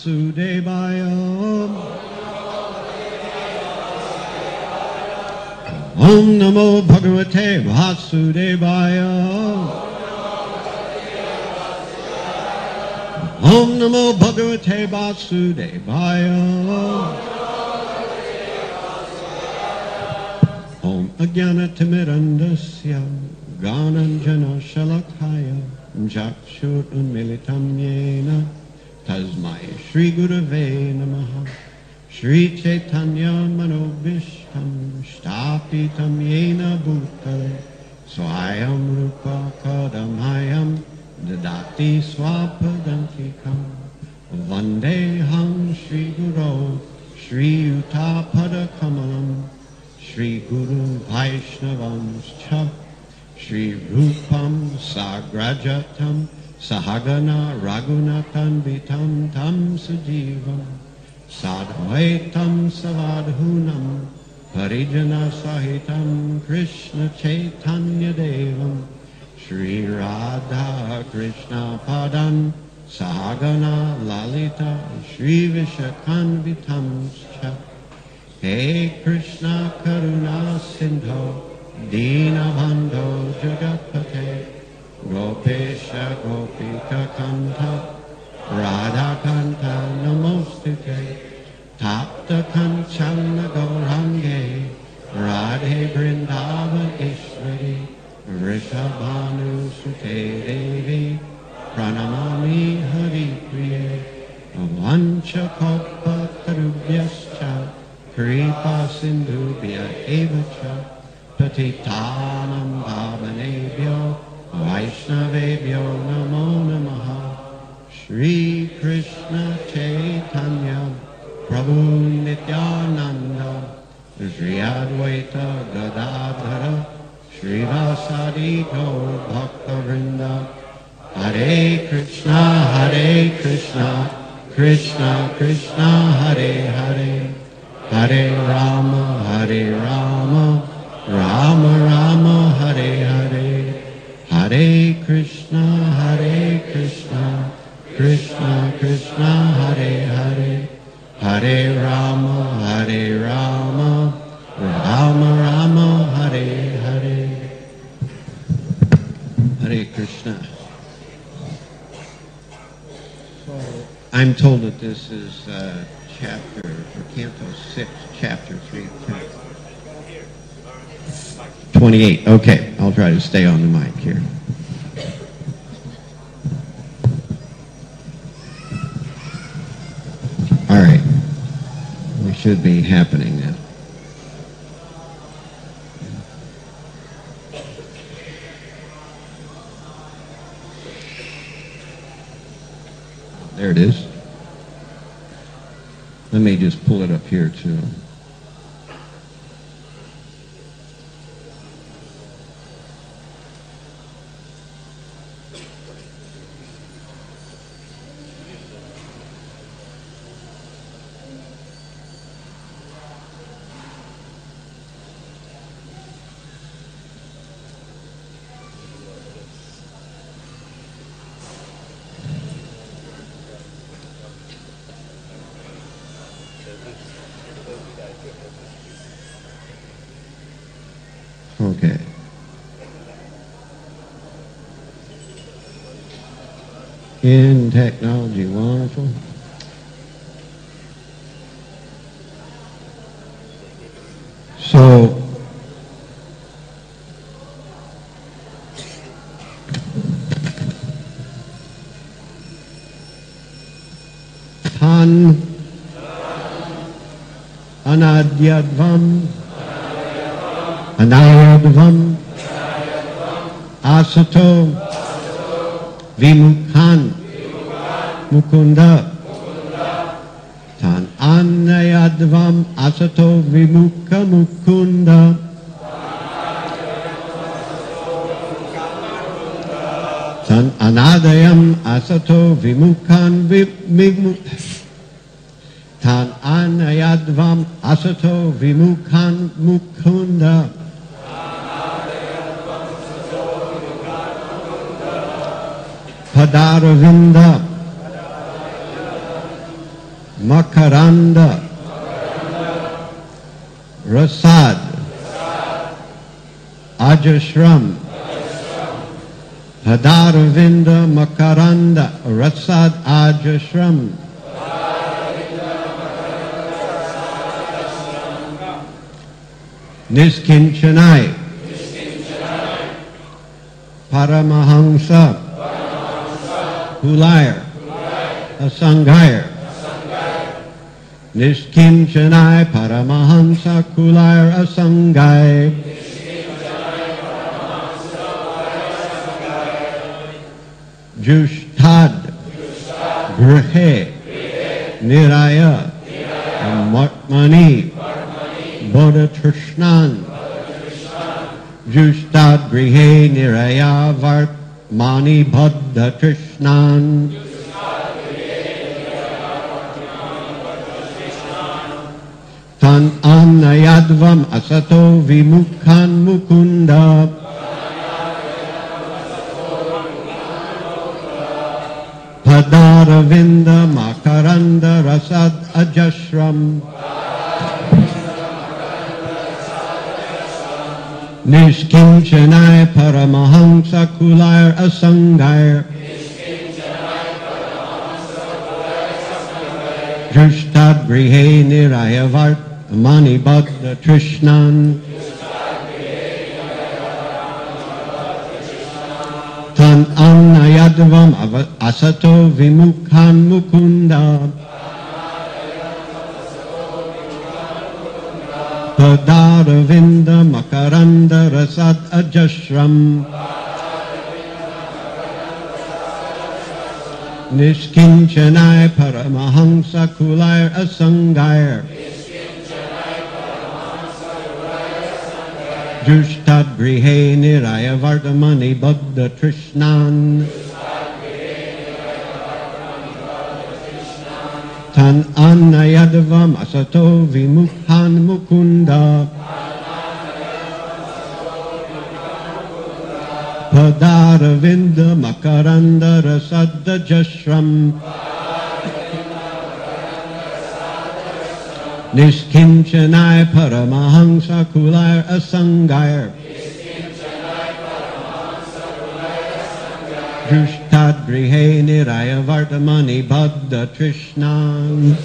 Vasudevaya. Om Namo Bhagavate Vasudevaya. Om Namo Bhagavate Vasudevaya. Om Ajnanatimirandasya Gananjana Shalakaya Jakshur Unmilitam Yena Tasmai Shri Gurave Namaha Shri Chaitanya Manobishtam Shtapitam Yena Bhutale Swayam Rupa Kadamhayam Dadati Swapadantikam Vandeham Shri Guru Shri Utapada Kamalam Shri Guru Vaishnavamscha Shri Rupam Sagrajatam Sahagana Raghunathan Vitam Tam Sajivam Sadhvaitam Savadhunam Parijana Sahitam Krishna Chaitanya Devam Shri Radha Krishna Padam Sahagana Lalita Shri Vishakanvitamscha Hey Krishna Karuna Sindho Dinabandho Jagapate Gopesha Gopika Kanta Radha Kanta Namostute Tapta Kanchana Gaurange Radhe Vrindavan Ishwari Vrishabhanu Sute Devi Pranamami Hari Priye Vancha Kopa Tarubhyascha Kripa Sindhubhya Evacha Patitanam Bhavanebhyo Vaishnavebhyo Namo Namaha Shri Krishna Chaitanya Prabhu Nityananda Shri Advaita Gadadhara Shri Vasadi Gaur Bhakta Vrinda Hare Krishna Krishna Krishna Hare Hare Hare Rama Rama Rama Hare Hare Hare Krishna Krishna Krishna Hare Hare Hare Rama Rama Rama Hare Hare. Hare Krishna. So I'm told that this is chapter, or Canto 6, chapter 3, 28. Okay, I'll try to stay on the mic here. All right, we should be happening now. There it is. Let me just pull it up here too. Okay. In technology, wonderful. So, Tan Anadyadvam Anayadvam Asato Vimukhan Mukunda Tan Anayadvam Asato Vimukha Mukunda Tan Anadayam Asato Vimukhan Tan Anayadvam Asato Vimukhan Mukunda Padaravinda Makaranda, Rasad, Ajashram, Hadaravinda Makaranda, Rasad Ajashram, Niskinchanai, Paramahamsa, Kulayar, Asangayar, Niskinchanai, Paramahamsa, Kulayar, Asangay, Jushtad, Grihe, Niraya, Martmani, Bodha Trishnan, Justad Grihe Niraya Vartmani Bodha Trishnan, Tan Annayadvam Asato Vimukhan Mukunda, Padaravinda Makaranda Rasad Ajashram, Nishkinchanai Paramahamsa Kulayar Asangayar, Jushtad Grihe Nirayavart Mani Bodha Trishnan, Tan Annayadvam Asato Vimukhan Mukunda, Padaravinda Makaranda Rasad Ajashram, Nishkinchanai Paramahamsa Kulayar Asangayar, Jushtad Grihe Niraya Vardamani Bodha Trishnan, Tan Annayadvam Asato Vimukhan Mukunda, Padaravinda Makaranda Rasada Jashram, Nishkinchanai Paramahamsa Kulayar Asangayar, Jushtad Grihe Niraya Vardamani Bodha Trishnan,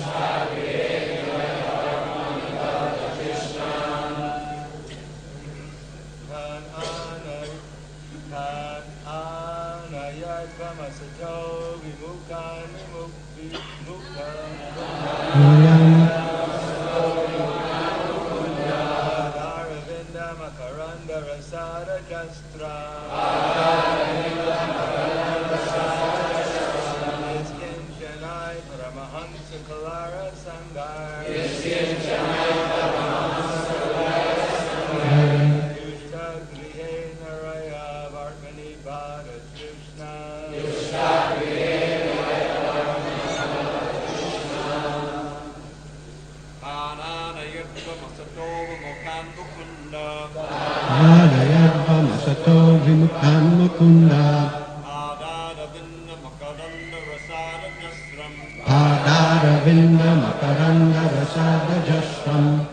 Padaravinda Makaranda Rasada Jashram,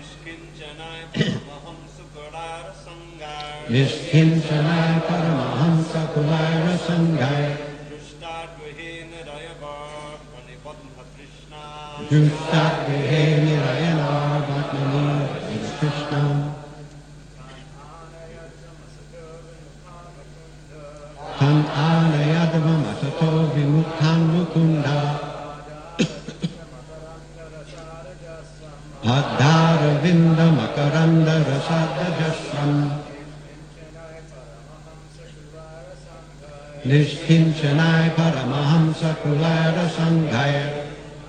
Nishkinchanai Paramahamsa Kulayar Asangayar, Jushtad Grihe Niraya Vartmani Bodha Trishnan, Tan Annayadvam Asato Vimukhan Mukunda, Padaravinda Makaranda Rasada Jashram, Nishkinchanai Paramahamsa Kulayar Asangayar,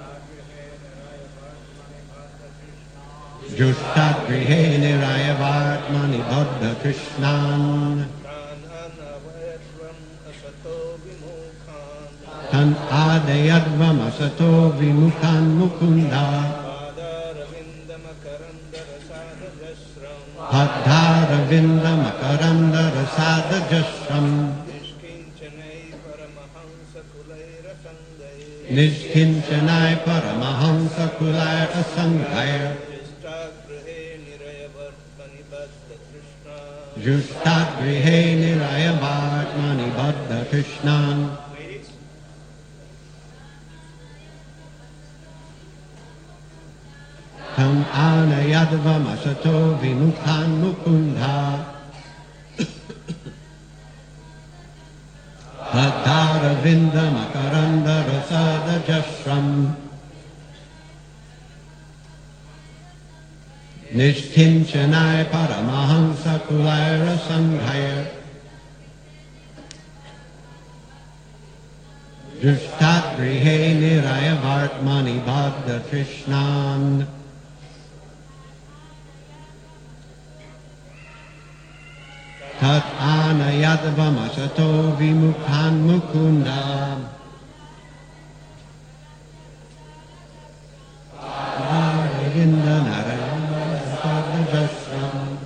Jushtad Grihe Niraya Vartmani Bodha Trishnan, Tan Annayadvam Asato Vimukhan Mukunda, Padaravinda Makaranda Rasada Jashram, Nishkinchanai Paramahamsa Paramahamsa Kulaira Sanghaya Jushtagrihe Niraya Bhatmani Baddha Krishnan Tam Anayadvam Asato Vinukhan Mukundha Padara Vinda Makaranda Rasada Jashram Nishkinchanai Paramahamsa Kulaira Sanghaya Drishtat Grihe Niraya Vartmani Bhaddha Trishnan Tat Anayadvam Asato Vimukhan Mukunda Aravinda Narayana Pada Jashram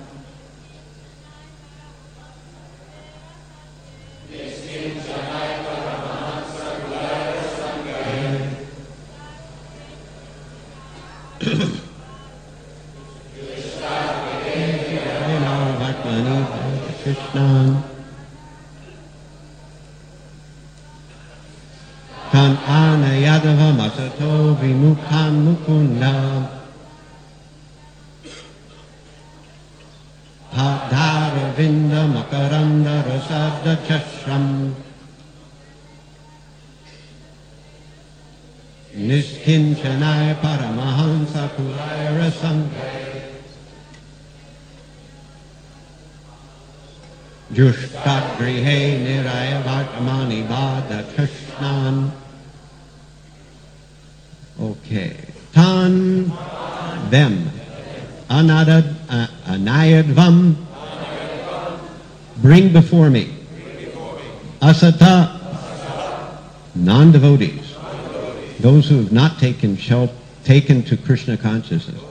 Krishnan Kan Anayadava Masato Vimukhan Mukunda Padara Vinda Makaranda Rasada Chashram Niskinchanai Paramahamsa Kulaira Sanghaya Jushtagrihe Niraya Vartamani Bhaddha Krishnan. Okay. Tan them. Anayadvam. Bring before me. Asata. Non-devotees. Those who have not taken to Krishna consciousness.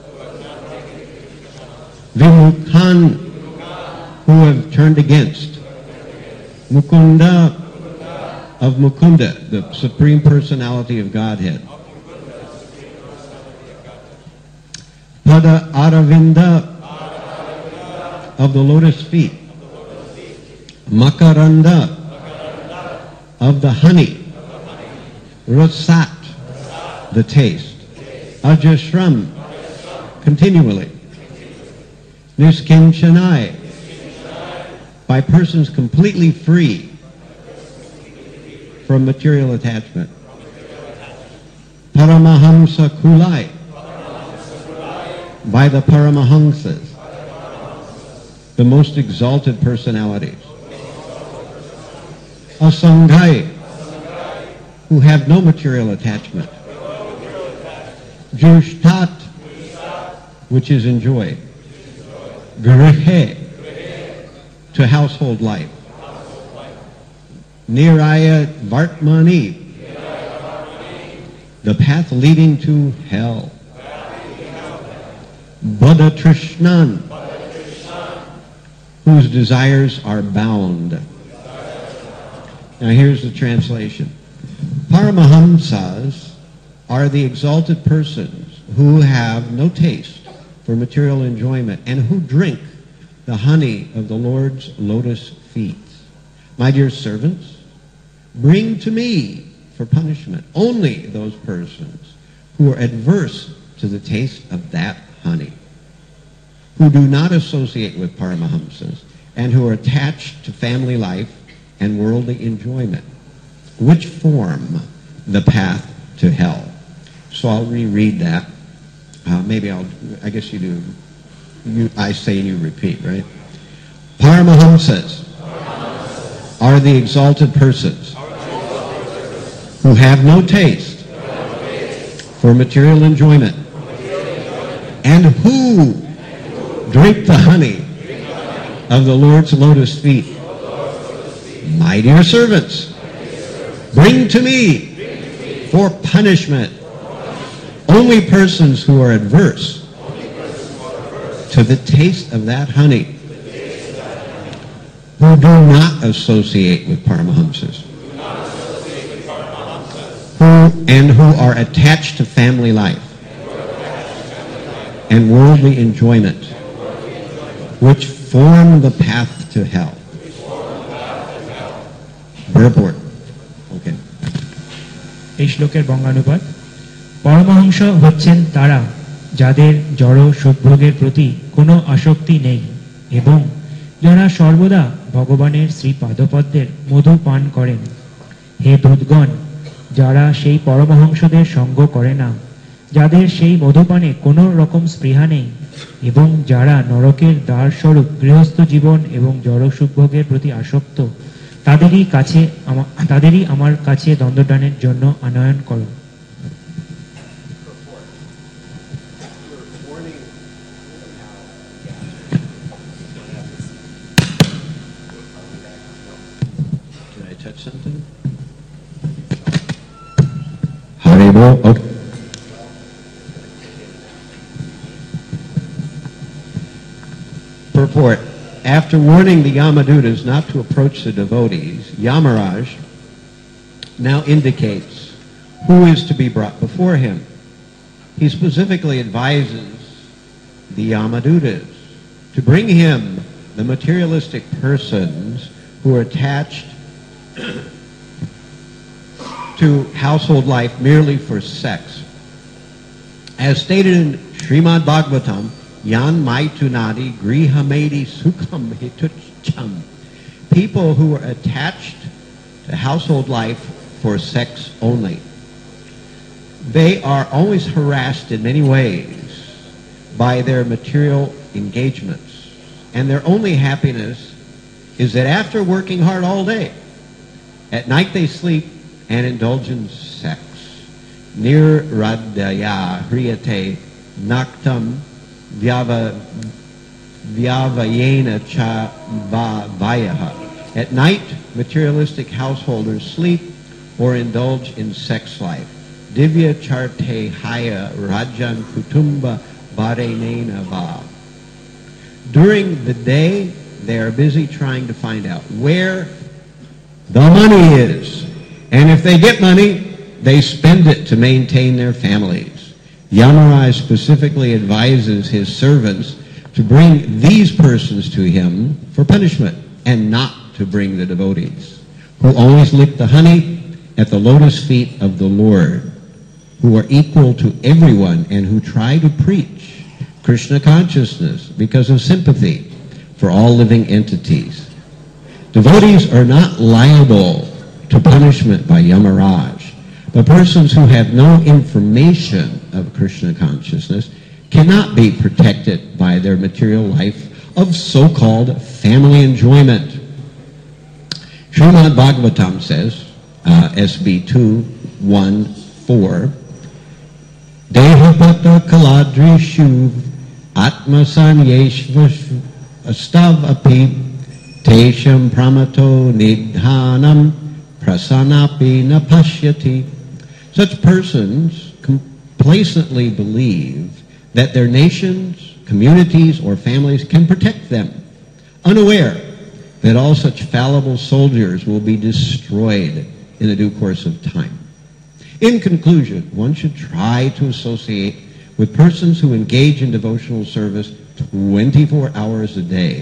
Vimukhan. Who have turned against Mukunda of Mukunda, the Supreme Personality of Godhead. Pada Aravinda of the lotus feet. Makaranda of the honey. Rasat, the taste. Ajashram, continually. Niskinchanai, by persons completely free from material attachment. Paramahamsa Kulai, by the Paramahamsas, the most exalted personalities. Asanghai, who have no material attachment. Jushtat, which is enjoyed. Grihe, to household life. Niraya Vartmani, the path leading to hell. Baddha Trishnan, whose desires are bound. Now here's the translation. Paramahamsas are the exalted persons who have no taste for material enjoyment and who drink the honey of the Lord's lotus feet. My dear servants, bring to me for punishment only those persons who are adverse to the taste of that honey, who do not associate with Paramahamsas, and who are attached to family life and worldly enjoyment, which form the path to hell. So I'll reread that. I guess you do. I say and you repeat, right? Paramahamsas are the exalted persons who have no taste for material enjoyment and who drink the honey of the Lord's lotus feet. My dear servants, bring to me for punishment only persons who are adverse to the taste of that honey, who do not associate with Paramahamsas, who are attached to family life and worldly enjoyment, which form the path to hell. Purport. Okay. এই শ্লোকের বঙ্গানুবাদ: পরমহংস হচ্ছেন তারা যাদের জড় সুখভোগের প্রতি কোনো আসক্তি নেই এবং যারা সর্বদা ভগবানের শ্রী পাদপদ্মের মধু পান করেন। হে দূতগণ, যারা সেই পরমহংসদের সঙ্গ করে না, যাদের সেই মধুপানে কোনো রকম স্পৃহা নেই এবং যারা নরকের দ্বার স্বরূপ গৃহস্থ জীবন এবং জড় সুখভোগের প্রতি আসক্ত, তাদেরই আমার কাছে দণ্ডদানের জন্য আনয়ন করো। Touch something? Haribo. Okay. Purport. After warning the Yamadutas not to approach the devotees, Yamaraj now indicates who is to be brought before him. He specifically advises the Yamadutas to bring him the materialistic persons who are attached to household life merely for sex. As stated in Srimad Bhagavatam, Yan Maitunadi Grihamedi Sukham Hitucham. People who are attached to household life for sex only. They are always harassed in many ways by their material engagements. And their only happiness is that after working hard all day, at night they sleep and indulge in sex. Nirradaya hriyate naktam vyavayena cha vayaha. At night, materialistic householders sleep or indulge in sex life. Divya charte haya rajan kutumba varenena va. During the day, they are busy trying to find out where the money is. And if they get money, they spend it to maintain their families. Yamaraj specifically advises his servants to bring these persons to him for punishment and not to bring the devotees, who always lick the honey at the lotus feet of the Lord, who are equal to everyone and who try to preach Krishna consciousness because of sympathy for all living entities. Devotees are not liable to punishment by Yamaraj, but persons who have no information of Krishna consciousness cannot be protected by their material life of so-called family enjoyment. Srimad Bhagavatam says, SB 2:1-4, Dehapata kaladri shuv atmasanyeshva astav api tesham pramato nidhanam prasanapi napashyati. Such persons complacently believe that their nations, communities, or families can protect them, unaware that all such fallible soldiers will be destroyed in the due course of time. In conclusion, one should try to associate with persons who engage in devotional service 24 hours a day.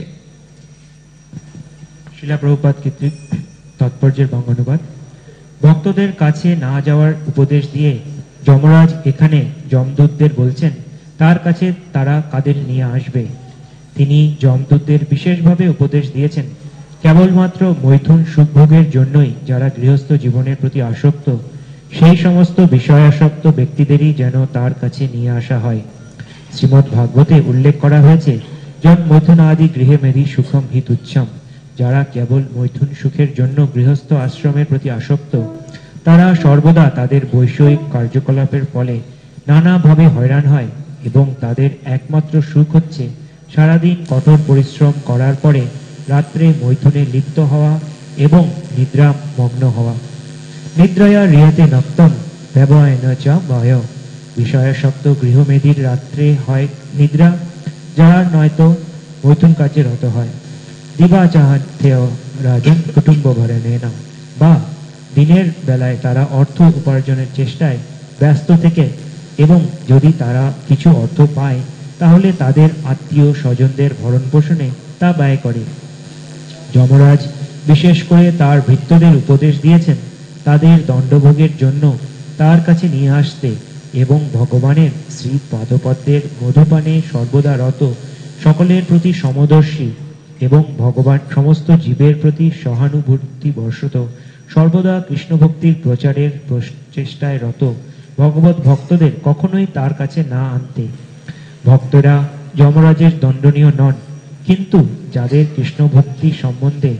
শিলা প্রভুপাদ কর্তৃক তাৎপর্যের বঙ্গানুবাদ: ভক্তদের কাছে না যাওয়ার উপদেশ দিয়ে যমরাজ এখানে যমদূতদের বলছেন তার কাছে তারা কাদের নিয়ে আসবে। তিনি যমদূতদের বিশেষভাবে উপদেশ দিয়েছেন কেবলমাত্র মৈথুন সুখভোগের জন্যই যারা গৃহস্থ জীবনের প্রতি আসক্ত, সেই সমস্ত বিষয়াসক্ত ব্যক্তিদেরই যেন তার কাছে নিয়ে আসা হয়। শ্রীমদ্ ভাগবতে উল্লেখ করা হয়েছে, জন মৈথুন আদি গৃহে মেধি সুখম হি তুচ্ছম। যারা কেবল মৈথুন সুখের জন্য গৃহস্থ আশ্রমের প্রতি আসক্ত, তারা সর্বদা তাদের বৈষয়িক কার্যকলাপের ফলে নানাভাবে হয়রান হয় এবং তাদের একমাত্র সুখ হচ্ছে সারাদিন কঠোর পরিশ্রম করার পরে রাত্রে মৈথুনে লিপ্ত হওয়া এবং নিদ্রা মগ্ন হওয়া। নিদ্রায়া রিয়াতে নক্তম ব্যবহারেন চ ভয়। বিষয়াসক্ত গৃহমেধির রাত্রে হয় নিদ্রা, যাহার নয়তো মৈথুন কার্যে রত হয়। দিবা চাহাথেয় রাজন কুটুম্ব ভরণে না, বা দিনের বেলায় তারা অর্থ উপার্জনের চেষ্টায় ব্যস্ত থেকে এবং যদি তারা কিছু অর্থ পায় তাহলে তাদের আত্মীয় স্বজনদের ভরণ পোষণে তা ব্যয় করে। যমরাজ বিশেষ করে তার ভৃত্যদের উপদেশ দিয়েছেন তাদের দণ্ডভোগের জন্য তার কাছে নিয়ে আসতে এবং ভগবানের শ্রী পাদপদ্মের মধুপানে সর্বদা রত সকলের প্রতি সমদর্শী এবং ভগবান সমস্ত জীবের প্রতি সহানুভূতি বর্ষত সর্বদা কৃষ্ণ ভক্তির প্রচারের চেষ্টায় রত ভগবত ভক্তদের কখনোই তার কাছে না আনতে। ভক্তরা যমরাজের দণ্ডনীয় নন, কিন্তু যাদের কৃষ্ণ ভক্তি সম্বন্ধে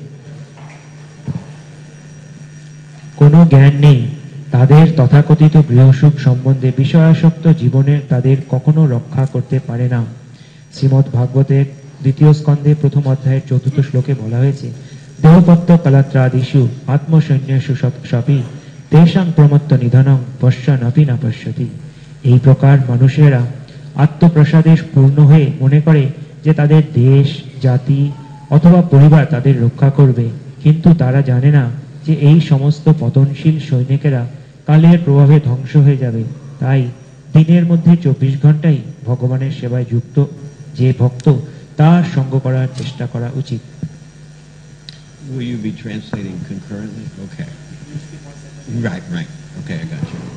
কোনো জ্ঞান নেই, তাদের তথাকথিত গৃহসুখ সম্বন্ধে বিষয়াসক্ত জীবনে তাদের কখনো রক্ষা করতে পারে না। শ্রীমদ্ ভাগবতের 2য় স্কন্ধে 1ম অধ্যায়ের 4th শ্লোকে বলা হয়েছে, দেহপত্য কলাত্রাদিষু আত্মসৈন্যেষু সপি তেষাং প্রমত্ত নিধনং পশ্যন আপি না পশ্যতি। এই প্রকার মানুষেরা আত্মপ্রসাদে পূর্ণ হয়ে মনে করে যে তাদের দেশ, জাতি অথবা পরিবার তাদের রক্ষা করবে, কিন্তু তারা জানে না যে এই সমস্ত পতনশীল সৈনিকেরা কালের প্রভাবে ধ্বংস হয়ে যাবে। তাই দিনের মধ্যে 24 ঘন্টাই ভগবানের সেবায় যুক্ত যে ভক্ত তার সঙ্গ করার চেষ্টা করা উচিত। Will you be translating concurrently? Okay. Right. Okay, I got you.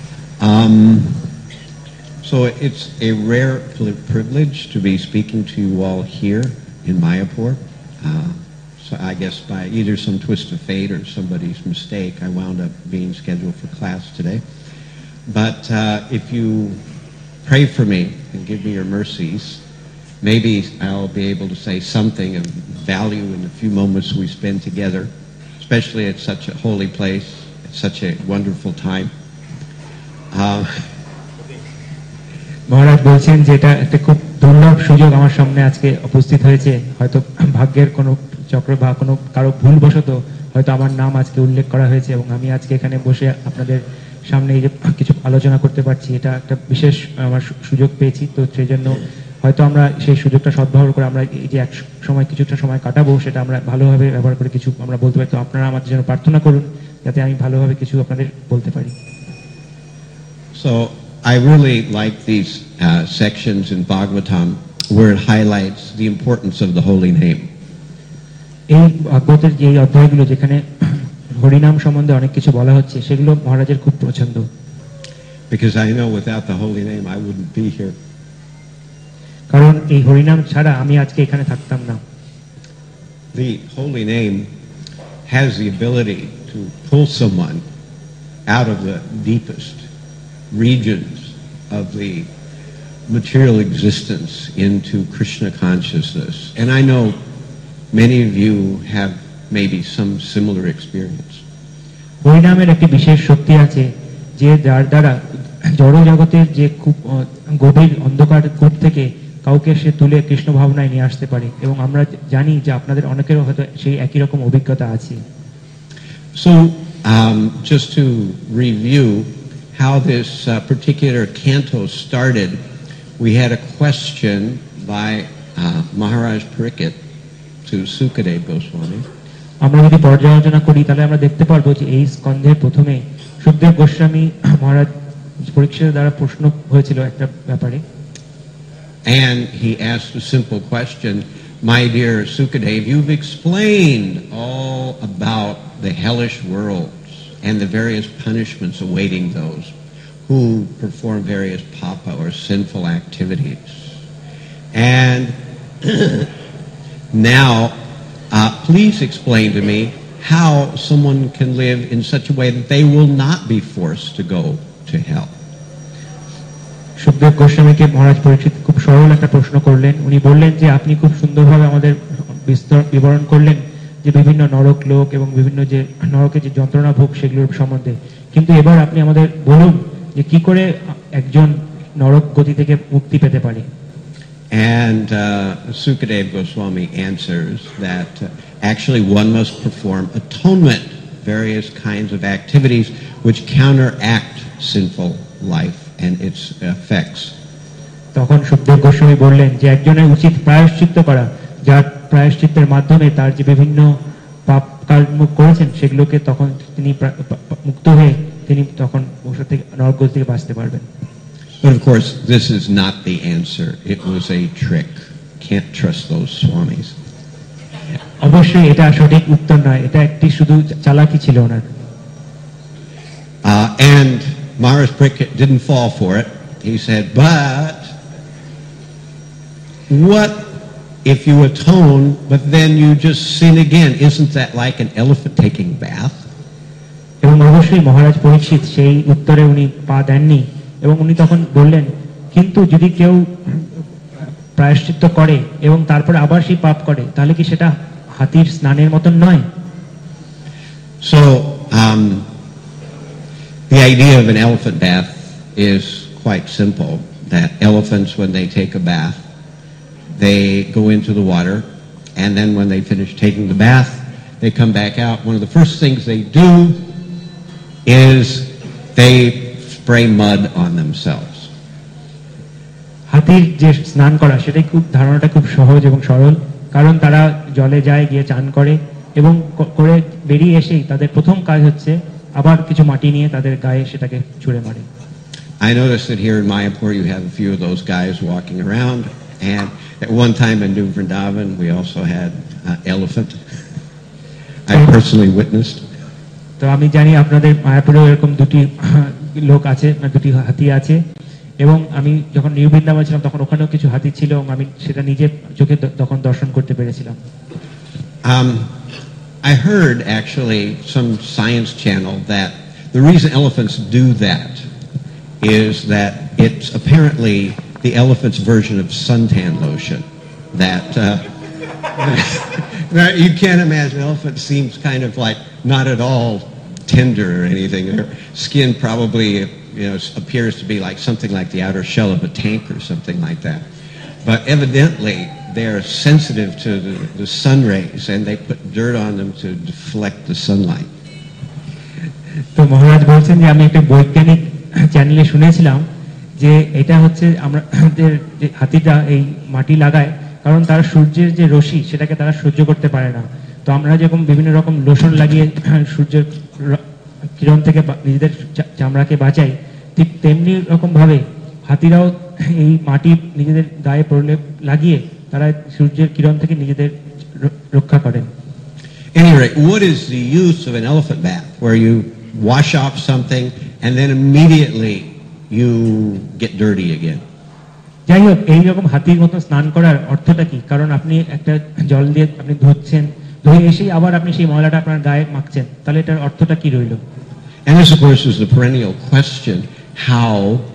So it's a rare privilege to be speaking to you all here in Mayapur. So I guess by either some twist of fate or somebody's mistake, I wound up being scheduled for class today. But if you pray for me and give me your mercies, maybe I'll be able to say something of value in the few moments we spend together, especially at such a holy place, at such a wonderful time. মহারাজ বলছেন যে এটা একটা খুব দুর্লভ সুযোগ আমার সামনে আজকে উপস্থিত হয়েছে। হয়তো ভাগ্যের কোনো চক্র বা কোনো কারো ভুলবশত হয়তো আমার নাম আজকে উল্লেখ করা হয়েছে এবং আমি আজকে এখানে বসে আপনাদের সামনে এই যে কিছু আলোচনা করতে পারছি, এটা একটা বিশেষ আমার সুযোগ পেয়েছি। তো সেই জন্য হয়তো আমরা সেই সুযোগটা সদ্ব্যবহার করে আমরা এই যে এক সময় কিছুটা সময় কাটাবো সেটা আমরা ভালোভাবে ব্যবহার করে কিছু আমরা বলতে পারি। তো আপনারা আমাদের জন্য প্রার্থনা করুন যাতে আমি ভালোভাবে কিছু আপনাদের বলতে পারি। So I really like these sections in Bhagavatam where it highlights the importance of the holy name. এই ভাগবতের যে অধ্যায়গুলো যেখানে হরিনাম সম্বন্ধে অনেক কিছু বলা হচ্ছে সেগুলো মহারাজের খুব পছন্দ। Because I know without the holy name I wouldn't be here. কারণ এই হরিনাম ছাড়া আমি আজকে এখানে থাকতাম না। The holy name has the ability to pull someone out of the deepest regions of the material existence into Krishna consciousness. And I know many of you have maybe some similar experience. হরিনামের একটি বিশেষ শক্তি আছে যে যার দ্বারা জড় জগতের যে খুব গভীর অন্ধকার কূপ থেকে কাউকে সে তুলে কৃষ্ণ ভাবনায় নিয়ে আসতে পারে এবং আমরা জানি যে আপনাদের অনেকেরও হয়তো সেই একই রকম অভিজ্ঞতা আছে। So just to review how this particular canto started, we had a question by Maharaj Parikshit to Sukadeva Goswami. আমরা যদি পর্যালোচনা করি তাহলে আমরা দেখতে পারবো যে এই স্কন্ধের প্রথমে সুখদেব গোস্বামী মহারাজ পরীক্ষিতের দ্বারা প্রশ্ন হয়েছিল একটা ব্যাপারে। And he asked a simple question, my dear Sukadeva, you've explained all about the hellish worlds and the various punishments awaiting those who perform various papa or sinful activities. And now, please explain to me how someone can live in such a way that they will not be forced to go to hell. Sukhdev গোস্বামীকে মহারাজ পরীক্ষিত খুব সরল একটা প্রশ্ন করলেন। উনি বললেন যে আপনি খুব সুন্দরভাবে আমাদের বিবরণ করলেন যে বিভিন্ন নরক লোক এবং বিভিন্ন যে নরকের যে যন্ত্রণা ভোগ সেগুলোর সম্বন্ধে, কিন্তু এবার আপনি আমাদের বলুন যে কি করে একজন নরক গতি থেকে মুক্তি পেতে পারে। And Sukadeva Goswami answers that actually one must perform atonement, various kinds of activities which counteract sinful life and its effects. তখন সুখদেব গোস্বামী বললেন যে একজনের উচিত প্রায়শ্চিত্ত করা, যার প্রায়শ্চিত্তের মাধ্যমে তার যে বিভিন্ন পাপ কর্ম করেছেন সেগুলোকে তখন তিনি মুক্ত হয়ে তিনি তখন থেকে নরক থেকে বাঁচতে পারবেন। But of course, this is not the answer. It was a trick. Can't trust those swamis. অবশ্যই এটা সঠিক উত্তর নয়, এটা একটি শুধু চালাকি ছিল ওনার। And Morris Prickett didn't fall for it. He said, but what if you atone, but then you just sin again? Isn't that like an elephant taking bath? এবং অবশ্যই মহারাজ পরীক্ষিত সেই উত্তরে উনি পা দেননি, এবং উনি তখন বললেন, কিন্তু যদি কেউ প্রায়শ্চিত্ত করে এবং তারপর আবার সেই পাপ করে, তাহলে কি সেটা হাতির স্নানের মতন নয়? So the idea of an elephant bath is quite simple. That elephants, when they take a bath, they go into the water, and then when they finish taking the bath, they come back out. One of the first things they do is they spray mud on themselves. হাতির যে স্নান করা, সেটাই খুব ধারণাটা খুব সহজ এবং সরল, কারণ তারা জলে যায়, গিয়ে চান করে, এবং করে বেরিয়ে এসেই তাদের প্রথম কাজ হচ্ছে আবার কিছু মাটি নিয়ে তাদের গায়ে সেটাকে ছুঁড়ে মারে। I noticed that here in Mayapur you have a few of those guys walking around, and at one time in New Vrindavan we also had elephant. I personally witnessed. তো আমি জানি আপনাদের মায়াপুরেও এরকম দুটি লোক আছে, না দুটি হাতি আছে, এবং আমি যখন নিউ বৃন্দাবন ছিলাম তখন ওখানেও কিছু হাতি ছিল, এবং আমি সেটা নিজের চোখে তখন দর্শন করতে পেরেছিলাম। I heard actually some science channel that the reason elephants do that is that it's apparently the elephant's version of suntan lotion. That you can't imagine. Elephant seems kind of like not at all tender or anything. Their skin probably appears to be like something like the outer shell of a tank or something like that. But evidently they're sensitive to the sun rays, and they put dirt on them to deflect the sunlight. তো মহারাজ বলছেন যে আমি একটা বৈজ্ঞানিক চ্যানেলে শুনেছিলাম যে এটা হচ্ছে আমাদের যে হাতিটা এই মাটি লাগায়, কারণ তারা সূর্যের যে রশ্মি সেটাকে তারা সহ্য করতে পারে না। তো আমরা যেরকম বিভিন্ন রকম লোশন লাগিয়ে সূর্যের কিরণ থেকে নিজেদের চামড়াকে বাঁচাই, ঠিক তেমনি রকম ভাবে হাতিরাও এই মাটি নিজেদের গায়ে প্রলেপ লাগিয়ে তারা সূর্যের কিরণ থেকে নিজেদের রক্ষা করেন। Anyway, what is the use of an elephant bath where you wash off something and then immediately you get dirty again? যাই হোক, এইরকম হাতির মতো স্নান করার অর্থটা কি? কারণ আপনি একটা জল দিয়ে আপনি ধুচ্ছেন, ধুয়ে এসেই আবার আপনি সেই ময়লাটা আপনার গায়ে মাখছেন, তাহলে এটার অর্থটা কি রইল? And this, of course, is the perennial question: how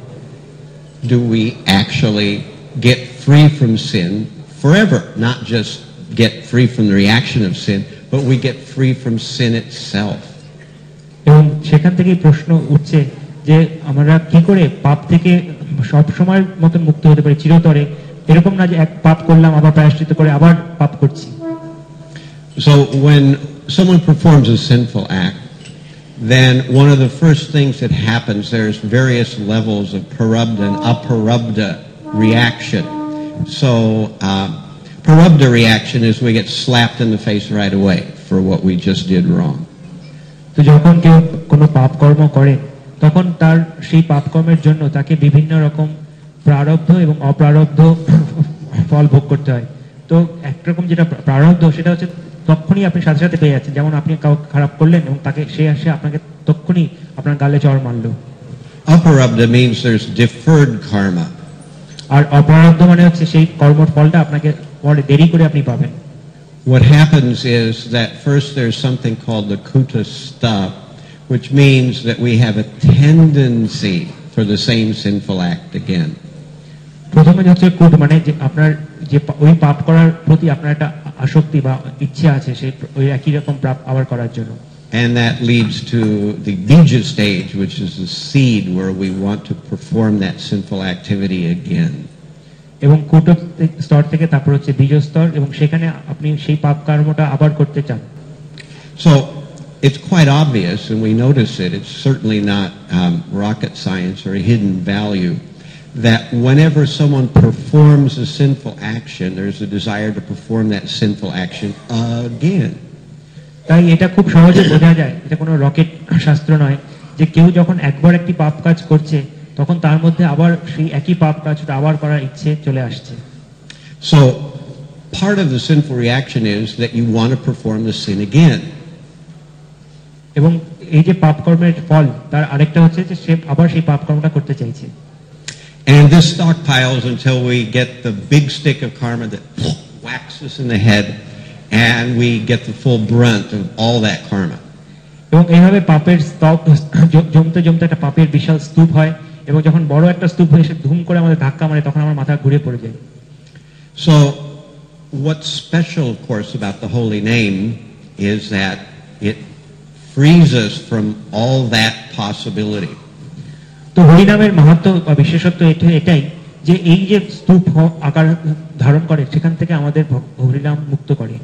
do we actually get free from sin forever? Not just get free from the reaction of sin, but we get free from sin itself. এবং সেখান থেকেই প্রশ্ন উঠছে যে আমরা কি করে পাপ থেকে সব সময়ের মতন মুক্ত হতে পারি চিরতরে, এরকম না যে এক পাপ করলাম আবার প্রায়শ্চিত্ত করে আবার পাপ করছি। So when someone performs a sinful act, then one of the first things that happens, there's various levels of prarabdha and aparabdha reaction. So prarabdha reaction is we get slapped in the face right away for what we just did wrong. তো যখন কেউ কোনো পাপ কর্ম করে, তখন তার সেই পাপ কর্মের জন্য তাকে বিভিন্ন রকম প্রারব্ধ এবং অপ্রারব্ধ ফল ভোগ করতে হয়। তো একরকম যেটা প্রারব্ধ, সেটা হচ্ছে তখনই আপনি সাথে সাথে পেয়ে যাচ্ছেন। যেমন আপনি কাউকে খারাপ করলেন এবং তাকে সে আসে আপনাকে তখনই আপনার গালে চড় মারলো। Aparabdha means there's deferred karma. আর অপ্রারব্ধ মানে হচ্ছে সেই কর্মের ফলটা আপনাকে পরে দেরি করে আপনি পাবেন। What happens is that first there's something called the kutastha, which means that we have a tendency for the same sinful act again. প্রথমে হচ্ছে কুট মানে যে আপনার যে ওই পাপ করার প্রতি আপনার একটা আসক্তি বা ইচ্ছা আছে, সেই ওই একই রকম পাপ আবার করার জন্য। And that leads to the bija stage, which is the seed where we want to perform that sinful activity again. এবং কুট স্তর থেকে তারপর হচ্ছে বীজ স্তর, এবং সেখানে আপনি সেই পাপ কর্মটা আবার করতে চান। So it's quite obvious, and we notice it. It's certainly not rocket science or a hidden value, that whenever someone performs a sinful action, there's a desire to perform that sinful action again. তাই এটা খুব সহজে বোঝা যায়, এটা কোনো rocket শাস্ত্র নয়, যে কেউ যখন একবার একটি পাপ কাজ করছে তখন তার মধ্যে আবার সেই একই পাপ কাজটা আবার করার ইচ্ছে চলে আসছে। So part of the sinful reaction is that you want to perform the sin again. এবং এই যে পাপ কর্মের ফল তার আরেকটা হচ্ছে যে সে আবার সেই পাপ কর্মটা করতে চাইছে। And this stockpiles until we get the big stick of karma that whacks us in the head and we get the full brunt of all that karma. এবং এইভাবে পাপের স্তূপ জমতে জমতে একটা পাপের বিশাল স্তূপ হয়, এবং যখন বড় একটা স্তূপ হয়ে এসে ধুম করে আমাদের ধাক্কা মারে তখন আমার মাথা ঘুরে পড়ে যায়। So what's special, of course, about the holy name is that it frees us from all that possibility. তো হরিনামের মাহাত্ম্য বা বিশেষত্ব এটাই যে এই যে স্তূপ আকার ধারণ করে সেখান থেকে আমাদের হরিনাম মুক্ত করে।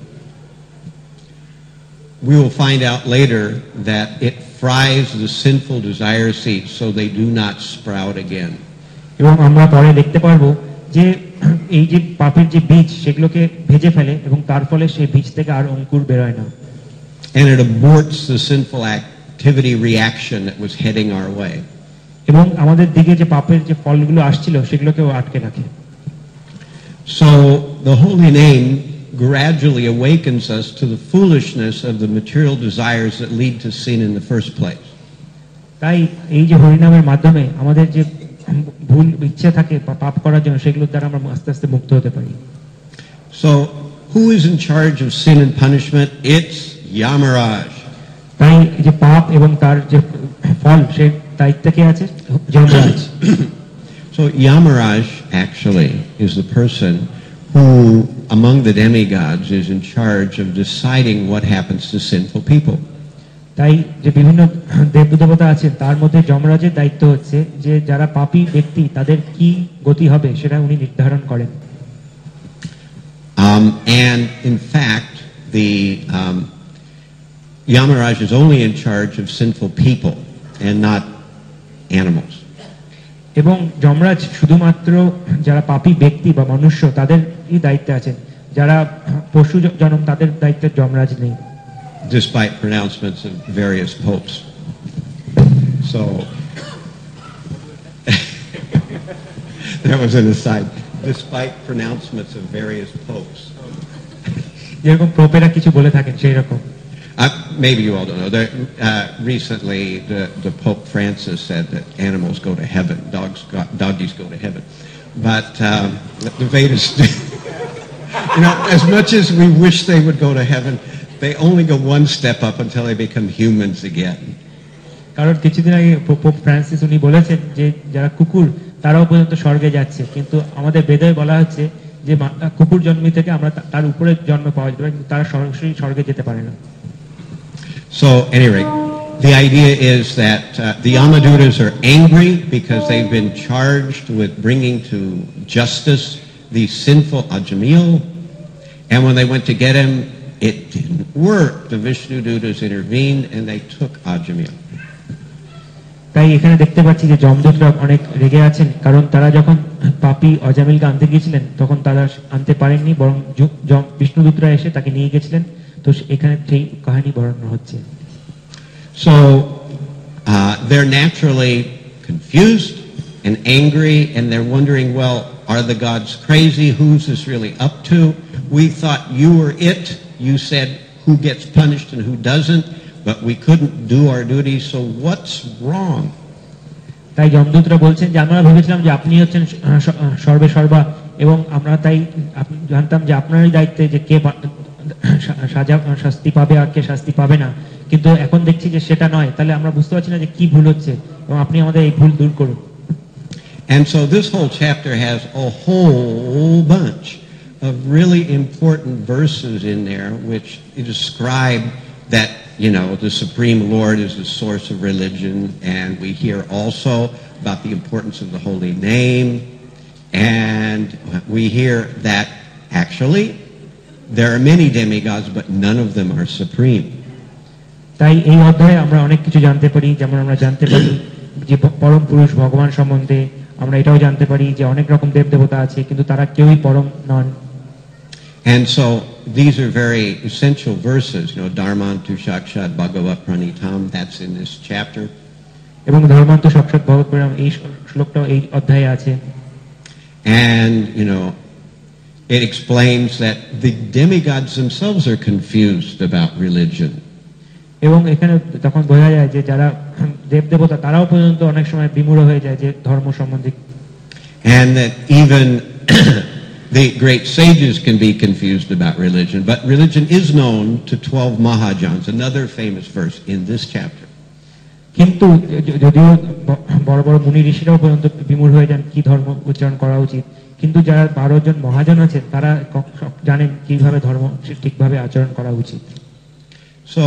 We will find out later that it fries the sinful desire seeds so they do not sprout again. এবং আমরা পরে দেখতে পারবো যে এই যে পাপের যে বীজ সেগুলোকে ভেজে ফেলে এবং তার ফলে সেই বীজ থেকে আর অঙ্কুর বেরোয় না। And it aborts the sinful activity reaction that was heading our way. এবং আমাদের দিকে যে পাপের যে ফলগুলো আসছিল সেগুলোকেও আটকে রাখে। So the holy name gradually awakens us to the foolishness of the material desires that lead to sin in the first place. তাই এই যে হরিনামের মাধ্যমে আমাদের যে ভুল ইচ্ছে থাকে পাপ করার জন্য সেগুলোর দ্বারা আমরা আস্তে আস্তে মুক্ত হতে পারি। So who is in charge of sin and punishment? It's Yamaraj. তাই এই যে পাপ এবং তার যে ফল সে দায়িত্বে কে আছে? Yamraj. So Yamaraj actually is the person who, among the demigods, is in charge of deciding what happens to sinful people. তাই যে বিভিন্ন দেবদেবতা আছেন তার মধ্যে যমরাজের দায়িত্ব হচ্ছে যে যারা পাপী ব্যক্তি তাদের কি গতি হবে সেটা উনি নির্ধারণ করেন। And in fact, the Yamaraj is only in charge of sinful people and not animals. এবং যমরাজ শুধুমাত্র যারা পাপী ব্যক্তি বা মনুষ্য তাদেরই দায়িত্বে আছেন, যারা পশু জনম তাদের দায়িত্বে যমরাজ নেই। Despite pronouncements of various popes. So that was an aside. Despite pronouncements of various popes. যেরকম পোপেরা কিছু বলে থাকেন সেই রকম। Maybe you all don't know. Recently, the Pope Francis said that animals go to heaven, doggies go to heaven. But the Vedas, as much as we wish they would go to heaven, they only go one step up until they become humans again. কারণ কিছুদিন আগে pope Francis উনি বলেছেন যে যারা কুকুর তারাও পর্যন্ত স্বর্গে যাচ্ছে, কিন্তু আমাদের বেদে বলা হচ্ছে যে কুকুর জন্ম থেকে আমরা তার উপরে জন্ম পাওয়া যেতে পারে, কিন্তু তারা সরাসরি স্বর্গে যেতে পারে না। So, anyway, the idea is that the Yamadutas are angry because they've been charged with bringing to justice the sinful Ajamil, and when they went to get him, it didn't work. The Vishnu Dutas intervened and they took Ajamil. তাই এখানে দেখতে পাচ্ছি যে যমদূতরা অনেক রেগে আছেন, কারণ তারা যখন পাপী অজামিলকে আনতে গিয়েছিলেন তখন তারা আনতে পারেননি, বরং বিষ্ণুদূতরা এসে তাকে নিয়ে গেছিলেন। তো এখানে সেই কাহিনী বর্ণনা হচ্ছে। So they're naturally confused and angry, and they're wondering, well, are the gods crazy? Who's this really up to? We thought you were it. You said who gets punished and who doesn't, but we couldn't do our duty, so what's wrong? তাই যমদূতরা বলছেন যে আমরা ভেবেছিলাম যে আপনি হচ্ছেন সর্বে সর্বা, এবং আমরা তাই জানতাম যে আপনারই দায়িত্বে যে কে শাস্তি পাবে আর কে শাস্তি পাবে না, কিন্তু এখন দেখছি যে সেটা নয়। তাহলে আমরা বুঝতে পারছি না যে কি ভুল হচ্ছে, এবং আপনি আমাদের এই ভুল দূর করুন। And so this whole chapter has a whole bunch of really important verses in there which describe that, the Supreme Lord is the source of religion, and we hear also about the importance of the holy name, and we hear that actually there are many demigods, but none of them are supreme. তাই এই অধ্যায়ে আমরা অনেক কিছু জানতে পারি, যেমন আমরা জানতে পারি যে পরম পুরুষ ভগবান সম্বন্ধে, আমরা এটাও জানতে পারি যে অনেক রকম দেবদেবতা আছে কিন্তু তারা কেউই পরম নন। And so these are very essential verses, Dharman tu Shakshat Bhagavat Pranitam, that's in this chapter. এবং ধর্মান্ত সাক্ষাৎ ভগৎ পরিণাম এই শ্লোকটাও এই অধ্যায়ে আছে। And, it explains that the demigods themselves are confused about religion. এবং এখানে তখন বোঝা যায় যে যারা দেবদেবতা তারাও পর্যন্ত অনেক সময় বিমূঢ় হয়ে যায় যে ধর্ম সম্বন্ধে। And that even the great sages can be confused about religion, but religion is known to 12 Mahajans, another famous verse in this chapter. কিন্তু যদিও বড় বড় মুনি ঋষিরাও পর্যন্ত বিমূঢ় হয়ে যান কি ধর্ম উচ্চারণ করা উচিত, কিন্তু যারা 12 জন মহাজন আছেন তারা জানেন কিভাবে ধর্ম ঠিকভাবে আচরণ করা উচিত। So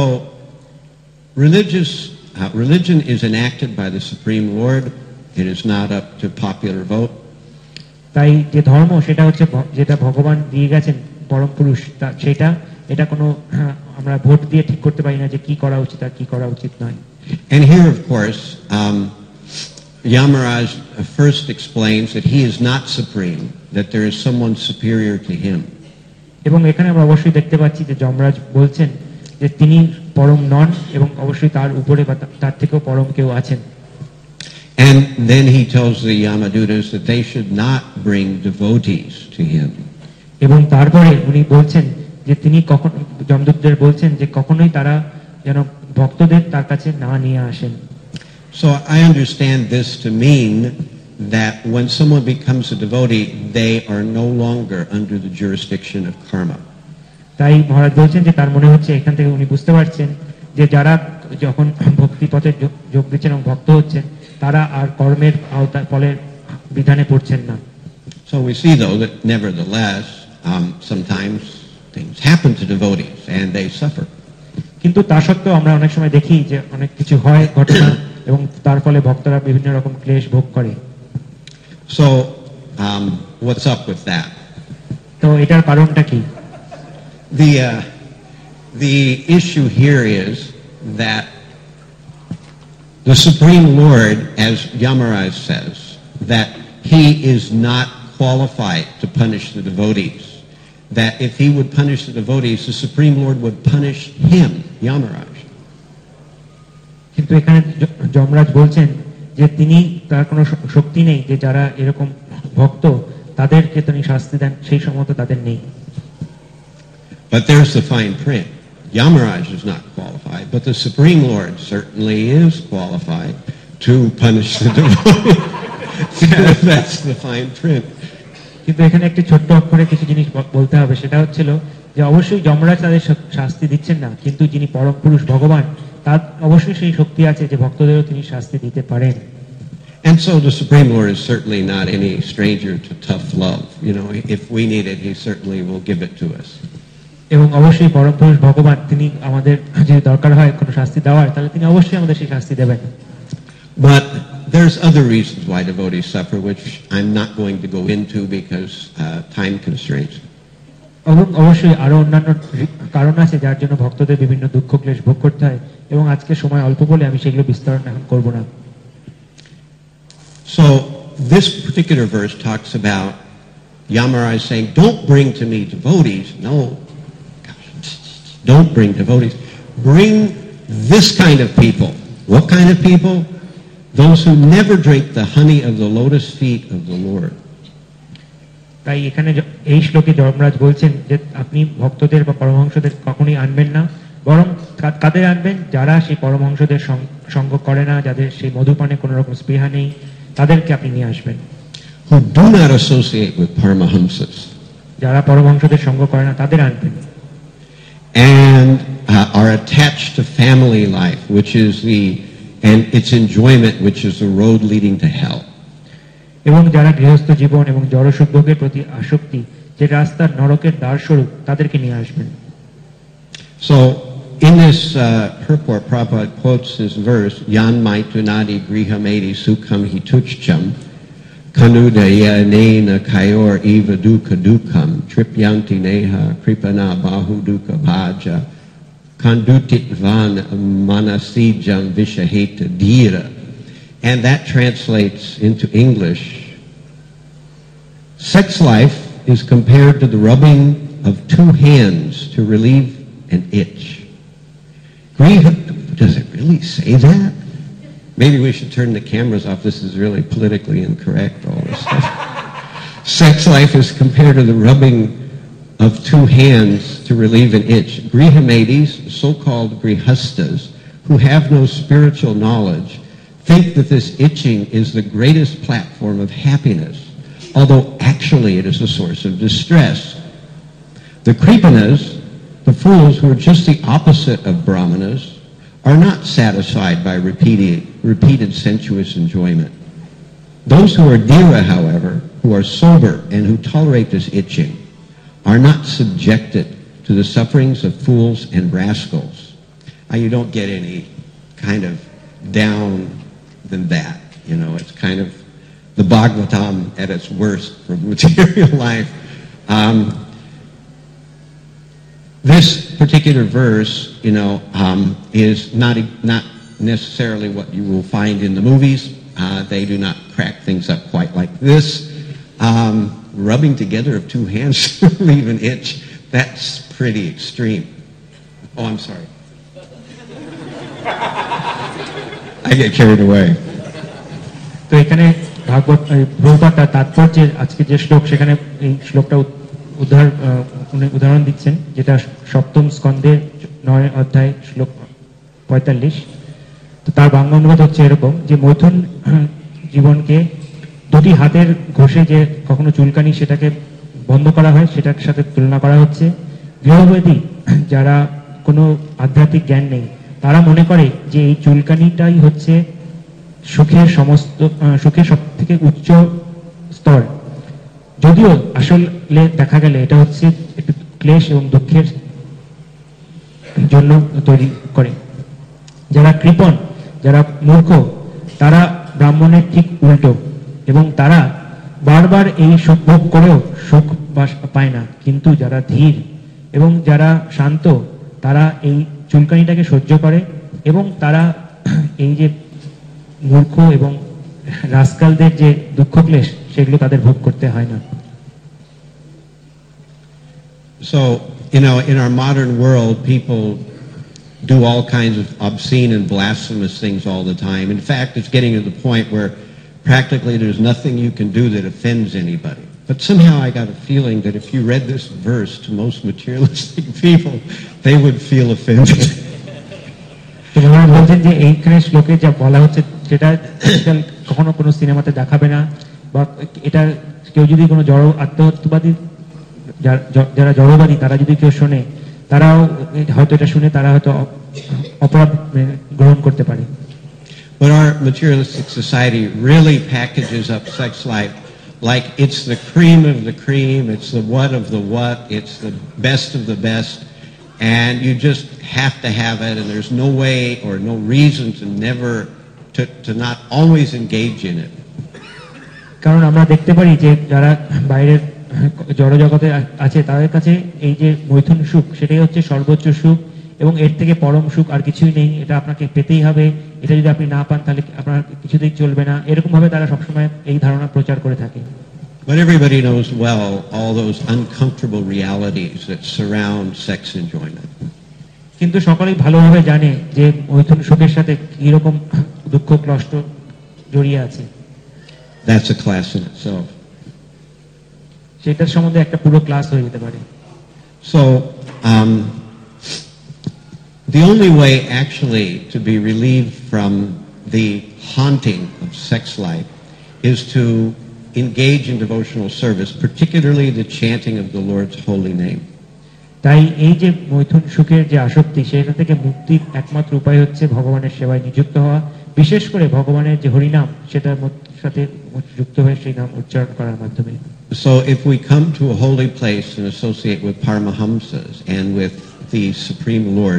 religion is enacted by the Supreme Lord. It is not up to popular vote. তাই যে ধর্ম সেটা হচ্ছে যেটা ভগবান দিয়ে গেছেন পরম পুরুষ, সেটা এটা কোনো আমরা ভোট দিয়ে ঠিক করতে পারি না যে কি করা উচিত আর কি করা উচিত নয়। And here, of course, Yamaraj first explains that he is not supreme, that there is someone superior to him. এবং এখানে আমরা অবশ্যই দেখতে পাচ্ছি যে যমরাজ বলছেন যে তিনি পরম নন এবং অবশ্যই তার উপরে বা তার থেকেও পরম কেউ আছেন। And then he tells the Yamadutas that they should not bring devotees to him. এবং তারপরে উনি বলছেন যে তিনি যমদূতদের বলছেন যে কখনোই তারা যেন ভক্তদের তার কাছে না নিয়ে আসেন। So I understand this to mean that when someone becomes a devotee, they are no longer under the jurisdiction of karma. তাই মহারাজ বলছেন যে তার মনে হচ্ছে এখান থেকে উনি বুঝতে পারছেন যে যারা যখন ভক্তি পথে যোগ দিচ্ছেন এবং ভক্ত হচ্ছেন তারা আর কর্মের আওতায় ফলের বিধানে পড়ছেন না। So we see though that nevertheless sometimes things happen to devotees and they suffer. কিন্তু তা সত্ত্বেও আমরা অনেক সময় দেখি যে অনেক কিছু হয় ঘটনা এবং তার ফলে ভক্তরা বিভিন্ন রকম ক্লেশ ভোগ করে। So what's up with that? তো এটার কারণটা কি? The issue here is that the Supreme Lord, as Yamaraj says, that he is not qualified to punish the devotees. That if he would punish the devotees, the Supreme Lord would punish him, Yamaraj. কিন্তু এখানে যমরাজ বলছেন যে তিনি তার কোনো শক্তি নেই যে যারা এরকম ভক্ত তাদেরকে তিনি শাস্তি দেন সেই সমত তাদের নেই। But there's the fine print. Yamaraj is not qualified, but the Supreme Lord certainly is qualified to punish the devotees. That's the fine print. কিন্তু এখানে একটি ছোট্ট অক্ষরে কিছু জিনিস বলতে হবে, সেটা হচ্ছিল যে অবশ্যই যমরাজ তাদের শাস্তি দিচ্ছেন না, কিন্তু যিনি পরম পুরুষ ভগবান তার অবশ্যই সেই শক্তি আছে যে ভক্তদেরও তিনি শাস্তি দিতে পারেন। And so the Supreme Lord is certainly not any stranger to tough love. If we need it, he certainly will give it to us. এবং অবশ্যই পরম পুরুষ ভগবান তিনি আমাদের যদি দরকার হয় কোনো শাস্তি দেওয়ার তাহলে তিনি অবশ্যই আমাদের সেই শাস্তি দেবেন। But there's other reasons why devotees suffer, which I'm not going to go into because time constraints. অবশ্যই আরো অন্যান্য কারণ আছে যার জন্য ভক্তদের বিভিন্ন দুঃখ ক্লেশ ভোগ করতে হয়, এবং আজকে সময় অল্প বলে আমি সেগুলো বিস্তারণ এখন করব না। So this particular verse talks about Yamaraj saying, "Don't bring to me devotees." No, don't bring devotees. Bring this kind of people. What kind of people? Those who never drink the honey of the lotus feet of the Lord. তাই এখানে এই শ্লোকে যমরাজ বলছেন যে আপনি ভক্তদের বা পরমহংসদের কখনোই আনবেন না, বরং কাদের আনবেন? যারা সেই পরমহংসদের সঙ্গ করে না, যাদের সেই মধুপানে কোনো রকম স্পৃহা নেই, তাদেরকে আপনি নিয়ে আসবেন। Who do not associate with Paramahamsas. যারা পরমহংসদের সঙ্গ করে না তাদের আনবেন। And are attached to family life, which is and its enjoyment, which is the road leading to hell. এবং যারা গৃহস্থ জীবন এবং জড়সুখ ভোগের প্রতি আসক্তি, যে রাস্তার নরকের দ্বারস্বরূপ, তাদেরকে নিয়ে আসবেন। So in this purport, Prabhupada quotes this verse, Yan maitunadi grihamedi sukham hituchcham kanudaya nena kayor eva dukkha dukkam tripyanti neha kripana bahu dukkha bhaja kandutit van manasijam vishaheta dhira. And that translates into English, sex life is compared to the rubbing of two hands to relieve an itch. Does it really say that? Maybe we should turn the cameras off. This is really politically incorrect, all this stuff. Sex life is compared to the rubbing of two hands to relieve an itch. Grihamenes, so-called grihastas, who have no spiritual knowledge, think that this itching is the greatest platform of happiness, although actually it is a source of distress. The Kripanas, the fools who are just the opposite of Brahmanas, are not satisfied by repeated sensuous enjoyment. Those who are Dhira, however, who are sober and who tolerate this itching, are not subjected to the sufferings of fools and rascals. You don't get any kind of down than that. You know, it's kind of the Bhagavatam at its worst for material life. This particular verse, you know, is not necessarily what you will find in the movies. They do not crack things up quite like this. Rubbing together of two hands to relieve an itch, that's pretty extreme. Oh, I'm sorry. I get carried away. তো এখানে ভাগবত প্রভুপাদ তাৎপর্যের আজকে যে শ্লোক, সেখানে এই শ্লোকটা উদাহরণ দিচ্ছেন, যেটা সপ্তম স্কন্ধের 9 অধ্যায় শ্লোক 45। তো তার বাংলা অনুবাদ হচ্ছে এরকম যে মৈথুন জীবনকে দুটি হাতের ঘষে যে কখনো চুলকানি সেটাকে বন্ধ করা হয়, সেটার সাথে তুলনা করা হচ্ছে। গৃহবধূ যারা কোনো আধ্যাত্মিক জ্ঞান নেই, তারা মনে করে যে এই চুলকানিটাই হচ্ছে সুখের সব থেকে উচ্চ স্তর, যদিও আসলে দেখা গেলে এটা হচ্ছে একটু ক্লেশ এবং দুঃখের জন্য তৈরি করে। যারা কৃপণ, যারা মূর্খ, তারা ব্রাহ্মণের ঠিক উল্টো, এবং তারা বারবার এই সুখ ভোগ করেও সুখ পায় না। কিন্তু যারা ধীর এবং যারা শান্ত, তারা এই চুলকানিটাকে সহ্য করে, এবং তারা এই যে মূর্খ এবং রাস্কালদের যে দুঃখ ক্লেশ, সেগুলো তাদের ভোগ করতে হয় না। So, you know, in our modern world, people do all kinds of obscene and blasphemous things all the time. In fact, it's getting to the point where practically there's nothing you can do that offends anybody. But somehow I got a feeling that if you read this verse to most materialistic people, they would feel offended. ভগবান বলছেন যে এইখানে শ্লোকে যা বলা হচ্ছে সেটা কখনো কোনো সিনেমাতে দেখাবে না, বা এটা কেউ যদি কোনো জড় আত্মহত্যবাদী, যারা জড়বাদী, তারা যদি কেউ শোনে, তারাও হয়তো এটা শুনে তারা হয়তো অপরাধ গ্রহণ করতে পারে। But our materialistic society really packages up sex life like it's the cream of the cream, it's the what of the what, it's the best of the best, and you just have to have it, and there's no way or no reason to not always engage in it. কারণ আমরা দেখতে পারি যে যারা বাইরের জড় জগতে আছে, তাদের কাছে এই যে মৈথুন সুখ, সেটাই হচ্ছে সর্বোচ্চ সুখ, এবং এর থেকে পরম সুখ আর কিছুই নেই। এটা আপনাকে পেতেই হবে, এটা যদি আপনি না পান তাহলে আপনার কিছুতেই চলবে না, এরকম ভাবে তারা সবসময় এই ধারণা প্রচার করে থাকে। But everybody knows well all those uncomfortable realities that surround sex enjoyment. কিন্তু সকলেই ভালোভাবে জানে যে মৈথুন সুখের সাথে কিরকম দুঃখ কষ্ট জড়িয়ে আছে। That's a class in itself. সেটার সম্বন্ধে একটা পুরো ক্লাস হয়ে যেতে পারে। So, the only way actually to be relieved from the haunting of sex life is to engage in devotional service, particularly the chanting of the Lord's holy name. তাই এই যে মৈথুন সুখের যে আসক্তি, সেটা থেকে মুক্তির একমাত্র উপায় হচ্ছে ভগবানের সেবায় নিযুক্ত হওয়া, বিশেষ করে ভগবানের যে হরিনাম, সেটার সাথে যুক্ত হয়ে সেই নাম উচ্চারণ করার মাধ্যমে। So if we come to a holy place and associate with Paramahamsas and with the Supreme Lord,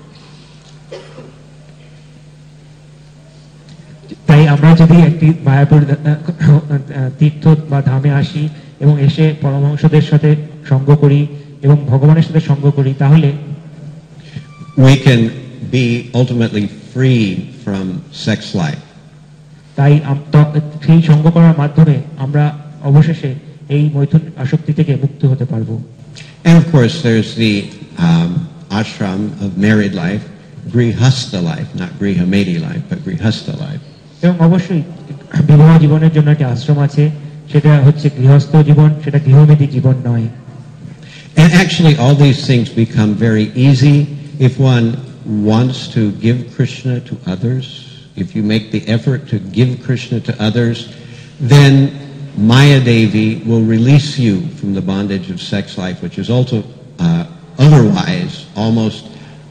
তাই আমরা যদি একটি মায়াপুর তীর্থ বা ধামে আসি এবং এসে পরমহংসদের সাথে সঙ্গ করি এবং ভগবানের সাথে সঙ্গ করি, তাহলে we can be ultimately free from sex life. তাই সেই সঙ্গ করার মাধ্যমে আমরা অবশেষে এই মৈথুন আসক্তি থেকে মুক্ত হতে পারবো। And of course there's the ashram of married life grihastha life, not grihamedi life, but grihastha life. এবং অবশ্যই বিবাহ জীবনের জন্য একটা আশ্রম আছে, সেটা হচ্ছে গৃহস্থ জীবন, সেটা গৃহমেদী জীবন নয়। And actually, all these things become very easy if one wants to give Krishna to others. If you make the effort to give Krishna to others, then Maya Devi will release you from the bondage of sex life, which is also otherwise almost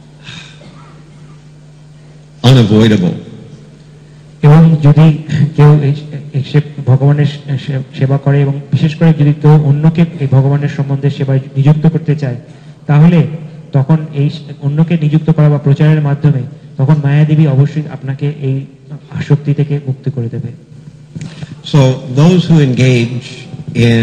unavoidable. এবং যদি কেউ ভগবানের সেবা করে এবং বিশেষ করে যদি কেউ অন্যকে এই ভগবানের সম্বন্ধে সেবায় নিযুক্ত করতে চায়, তাহলে তখন এই অন্যকে নিযুক্ত করা বা প্রচারের মাধ্যমে তখন মায়াদেবী অবশ্যই আপনাকে এই আসক্তি থেকে মুক্তি করে দেবে। So those who engage in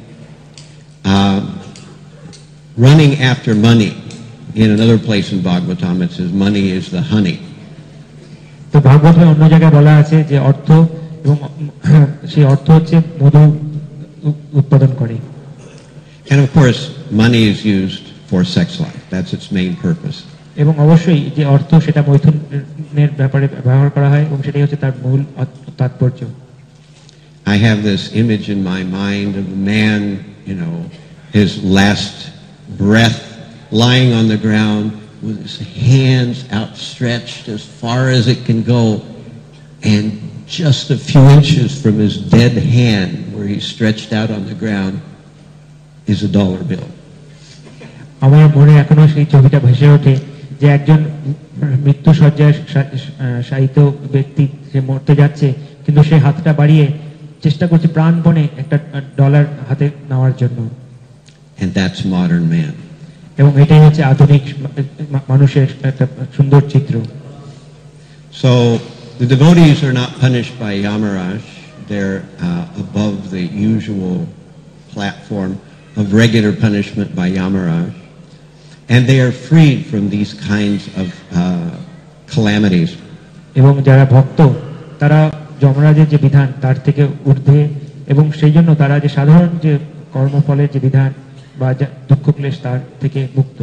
running after money, in another place in Bhagavatam it says money is the honey. তো ভাগবতে অন্য জায়গায় বলা আছে যে অর্থ এবং সেই অর্থ হচ্ছে মধু উৎপাদন করে। And of course money is used for sex life. That's its main purpose. এবং অবশ্যই যে অর্থ সেটা মৈথুনের ব্যাপারে ব্যবহার করা হয় এবং সেটাই হচ্ছে তার মূল তাৎপর্য। I have this image in my mind of a man, his last breath lying on the ground with his hands outstretched as far as it can go, and just a few inches from his dead hand where he's stretched out on the ground is a dollar bill. আমার মনে এখনো সেই ছবিটা ভেসে ওঠে যে একজন মৃত্যু শয্যায় শায়িত ব্যক্তি, সে মরতে যাচ্ছে কিন্তু সে হাতটা বাড়িয়ে চেষ্টা করছে প্রাণপণে একটা ডলার হাতে নেওয়ার জন্য। And that's modern man. এবং এটাই হচ্ছে আধুনিক মানুষের একটা সুন্দর চিত্র। So the devotees are not punished by Yamaraj. They're above the usual platform of regular punishment by Yamaraj. And they are freed from these kinds of calamities. এবং যারা ভক্ত তারা যমরাজের যে বিধান তার থেকে ঊর্ধ্বে, এবং সেই জন্য তারা যে সাধারণ যে কর্মফলের যে বিধান বা দুঃখ ক্লেশ তার থেকে মুক্ত।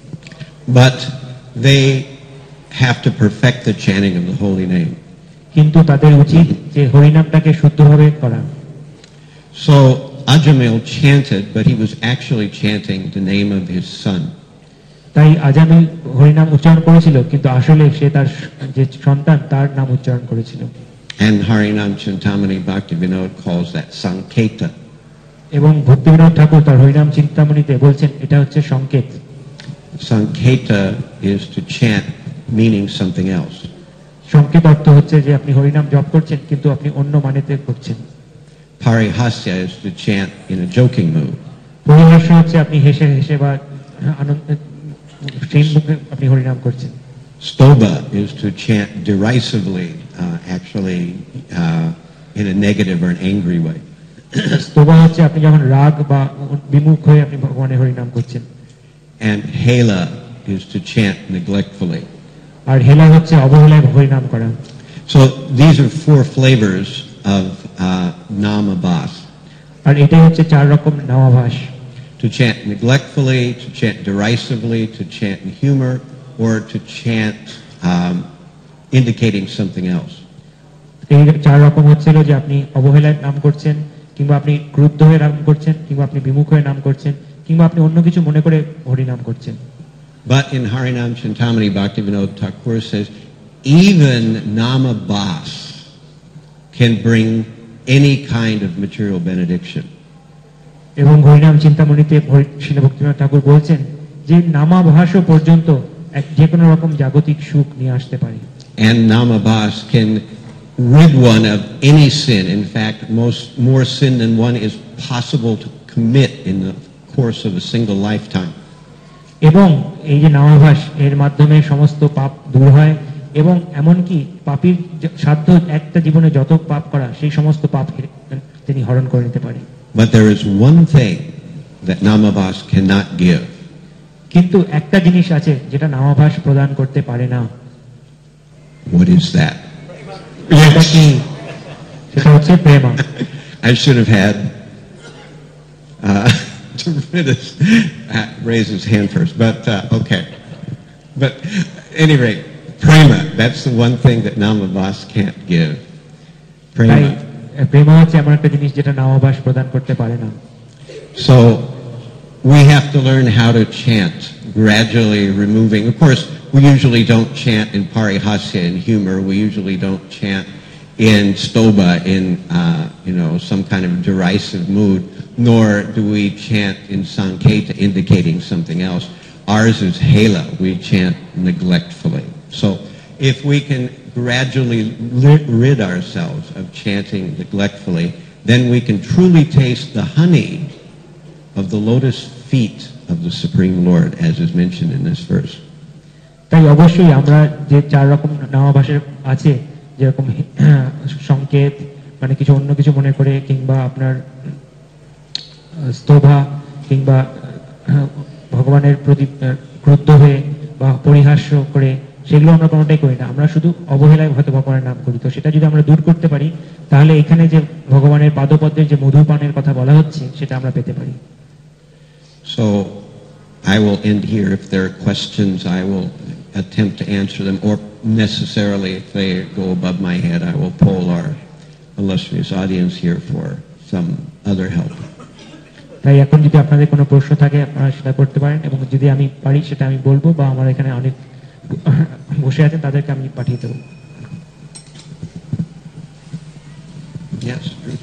But they have to perfect the chanting of the holy name. কিন্তু তাদের উচিত যে হরিনামটাকে শুদ্ধভাবে করা। So Ajamil chanted, but he was actually chanting the name of his son. তাই আজামিল হরিনাম উচ্চারণ করেছিল, কিন্তু আসলে সে তার যে সন্তান তার নাম উচ্চারণ করেছিল। And Harinam Chintamani Bhaktivinoda calls that Sanketa. এবং ভক্তিবিনোদ ঠাকুর তার হরিনাম চিন্তামণিতে বলছেন এটা হচ্ছে সংকেত। Sanketa is to chant meaning something else. সংকেত অর্থ হচ্ছে যে আপনি হরিনাম জপ করছেন কিন্তু আপনি অন্য মানেতে করছেন। Parihasya is to chant in a joking mood. পরিহাস্য হচ্ছে আপনি হেসে হেসে বা আনন্দে সেই মুখে আপনি হরিনাম করছেন। Stoba is to chant derisively, actually in a negative or an angry way. স্তোভা হচ্ছে আপনি যখন রাগ বা বিমুখ হয়ে আপনি ভগবানের হরিনাম করছেন। And Hela is to chant neglectfully. আর হেলা হচ্ছে অবহেলায় হরিনাম করা। So these are four flavors of Namabhas. আর এটাই হচ্ছে চার রকম namabhasa. To chant neglectfully, to chant derisively, to chant in humor, or to chant indicating something else. এই চার রকম হচ্ছিল যে আপনি অবহেলায় নাম করছেন, কিংবা আপনি ক্রুদ্ধ হয়ে নাম করছেন, কিংবা আপনি বিমুখ হয়ে নাম করছেন, কিংবা আপনি অন্য কিছু মনে করে হরিনাম করছেন। But in Harinam Chintamani Bhaktivinoda Thakur says, even Namabhas can bring any kind of material benediction. এবং হরিনাম চিন্তামণিতে শ্রীল ভক্তিবিনোদ ঠাকুর বলছেন যে নামাভাসও পর্যন্ত যে কোনো রকম জাগতিক সুখ নিয়ে আসতে পারে। And Namabhas can rid one of any sin. In fact, more sin than one is possible to commit in the course of a single lifetime. এবং এই যে নামাভাস এর মাধ্যমে সমস্ত পাপ দূর হয়, এবং এমনকি পাপীর সাধ্য একটা জীবনে যত পাপ করা সেই সমস্ত পাপ তিনি হরণ করে নিতে পারে। But there is one thing that Namabhas cannot give. কিন্তু একটা জিনিস আছে যেটা নামাভাস প্রদান করতে পারে না। What is that? সেটা কি? সেটা হচ্ছে Prema. I should have had Tiridas raise his hand first, but okay. But at any rate, Prema, that's the one thing that Namavas can't give. তাই Prema. প্রেম হচ্ছে এমন একটা জিনিস যেটা নামাভাস প্রদান করতে পারে না। So we have to learn how to chant, gradually removing. Of course, we usually don't chant in parihasya, in humor. We usually don't chant in stoba, in some kind of derisive mood, nor do we chant in sanketa, indicating something else. Ours is hela. We chant neglectfully. So if we can gradually rid ourselves of chanting neglectfully, then we can truly taste the honey of the lotus feet of the Supreme Lord, as is mentioned in this verse. তাই অবশ্যই আমরা যে 4 রকম নামাভাসের আছে, যেরকম সংকেত মানে কিছু অন্য কিছু মনে করে, কিংবা আপনার স্তোভা, কিংবা ভগবানের প্রতি ক্রুদ্ধ হয়ে বা পরিহাস্য করে, সেগুলো আমরা কোনোটাই করি না। আমরা শুধু অবহেলায় হয়তো ভগবানের নাম করি। তো সেটা যদি আমরা দূর করতে পারি, তাহলে এখানে যে ভগবানের পাদপদ্মের যে মধুপানের কথা বলা হচ্ছে, সেটা আমরা পেতে পারি। So I will end here. If there are questions, I will attempt to answer them, or necessarily, if they go above my head, I will poll our illustrious audience here for some other help. তাই এখন যদি আপনাদের কোনো প্রশ্ন থাকে, আপনারা সেটা করতে পারেন, এবং যদি আমি পারি সেটা আমি বলবো, বা আমার এখানে অনেক বসে আছেন তাদেরকে আমি পাঠিয়ে দেবো। Yes.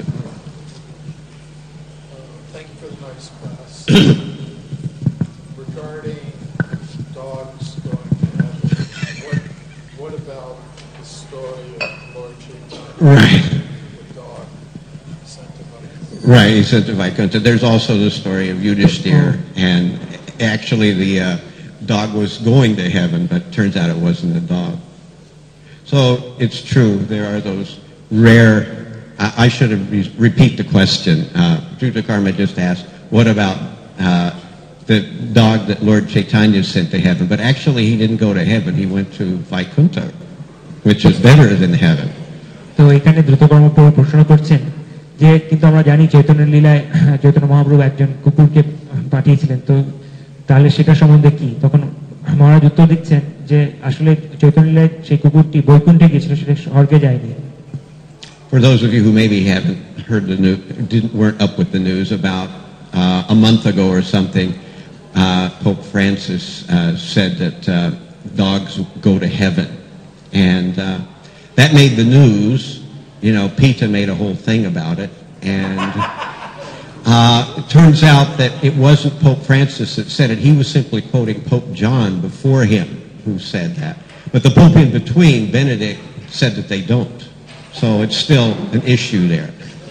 Thank you for the nice class. Regarding dogs going to heaven, what about the story of Lord Chaitanya? Right. The dog sent to Vaikuntha. Right, he said to Vaikuntha. There's also the story of Yudhishthir, and actually the dog was going to heaven, but turns out it wasn't a dog. So it's true, there are those rare, I should have repeat the question. Jutakarma just asked, what about the dog that Lord Chaitanya sent to heaven? But actually he didn't go to heaven, he went to Vaikuntha, which is better than heaven. তো এখানে দ্রুতকর্ম প্রশ্ন করছেন যে, কিন্তু আমরা জানি চৈতন্য লীলায় চৈতন্য মহাপ্রভু একজন কুকুরকে পাঠিয়েছিলেন, তো তাহলে সেটা সম্বন্ধে কি? তখন মহারাজ উত্তর দিচ্ছেন যে আসলে চৈতন্য লীলায় সেই কুকুরটি বৈকুণ্ঠে গিয়েছিল, সেটা স্বর্গে যায়নি। For those of you who maybe haven't heard the news, weren't up with the news, about a month ago or something, Pope Francis said that dogs go to heaven, and that made the news. You know, PETA made a whole thing about it, and it turns out that it wasn't Pope Francis that said it. He was simply quoting Pope John before him, who said that. But the Pope in between, Benedict, said that they don't. So it's still an issue there.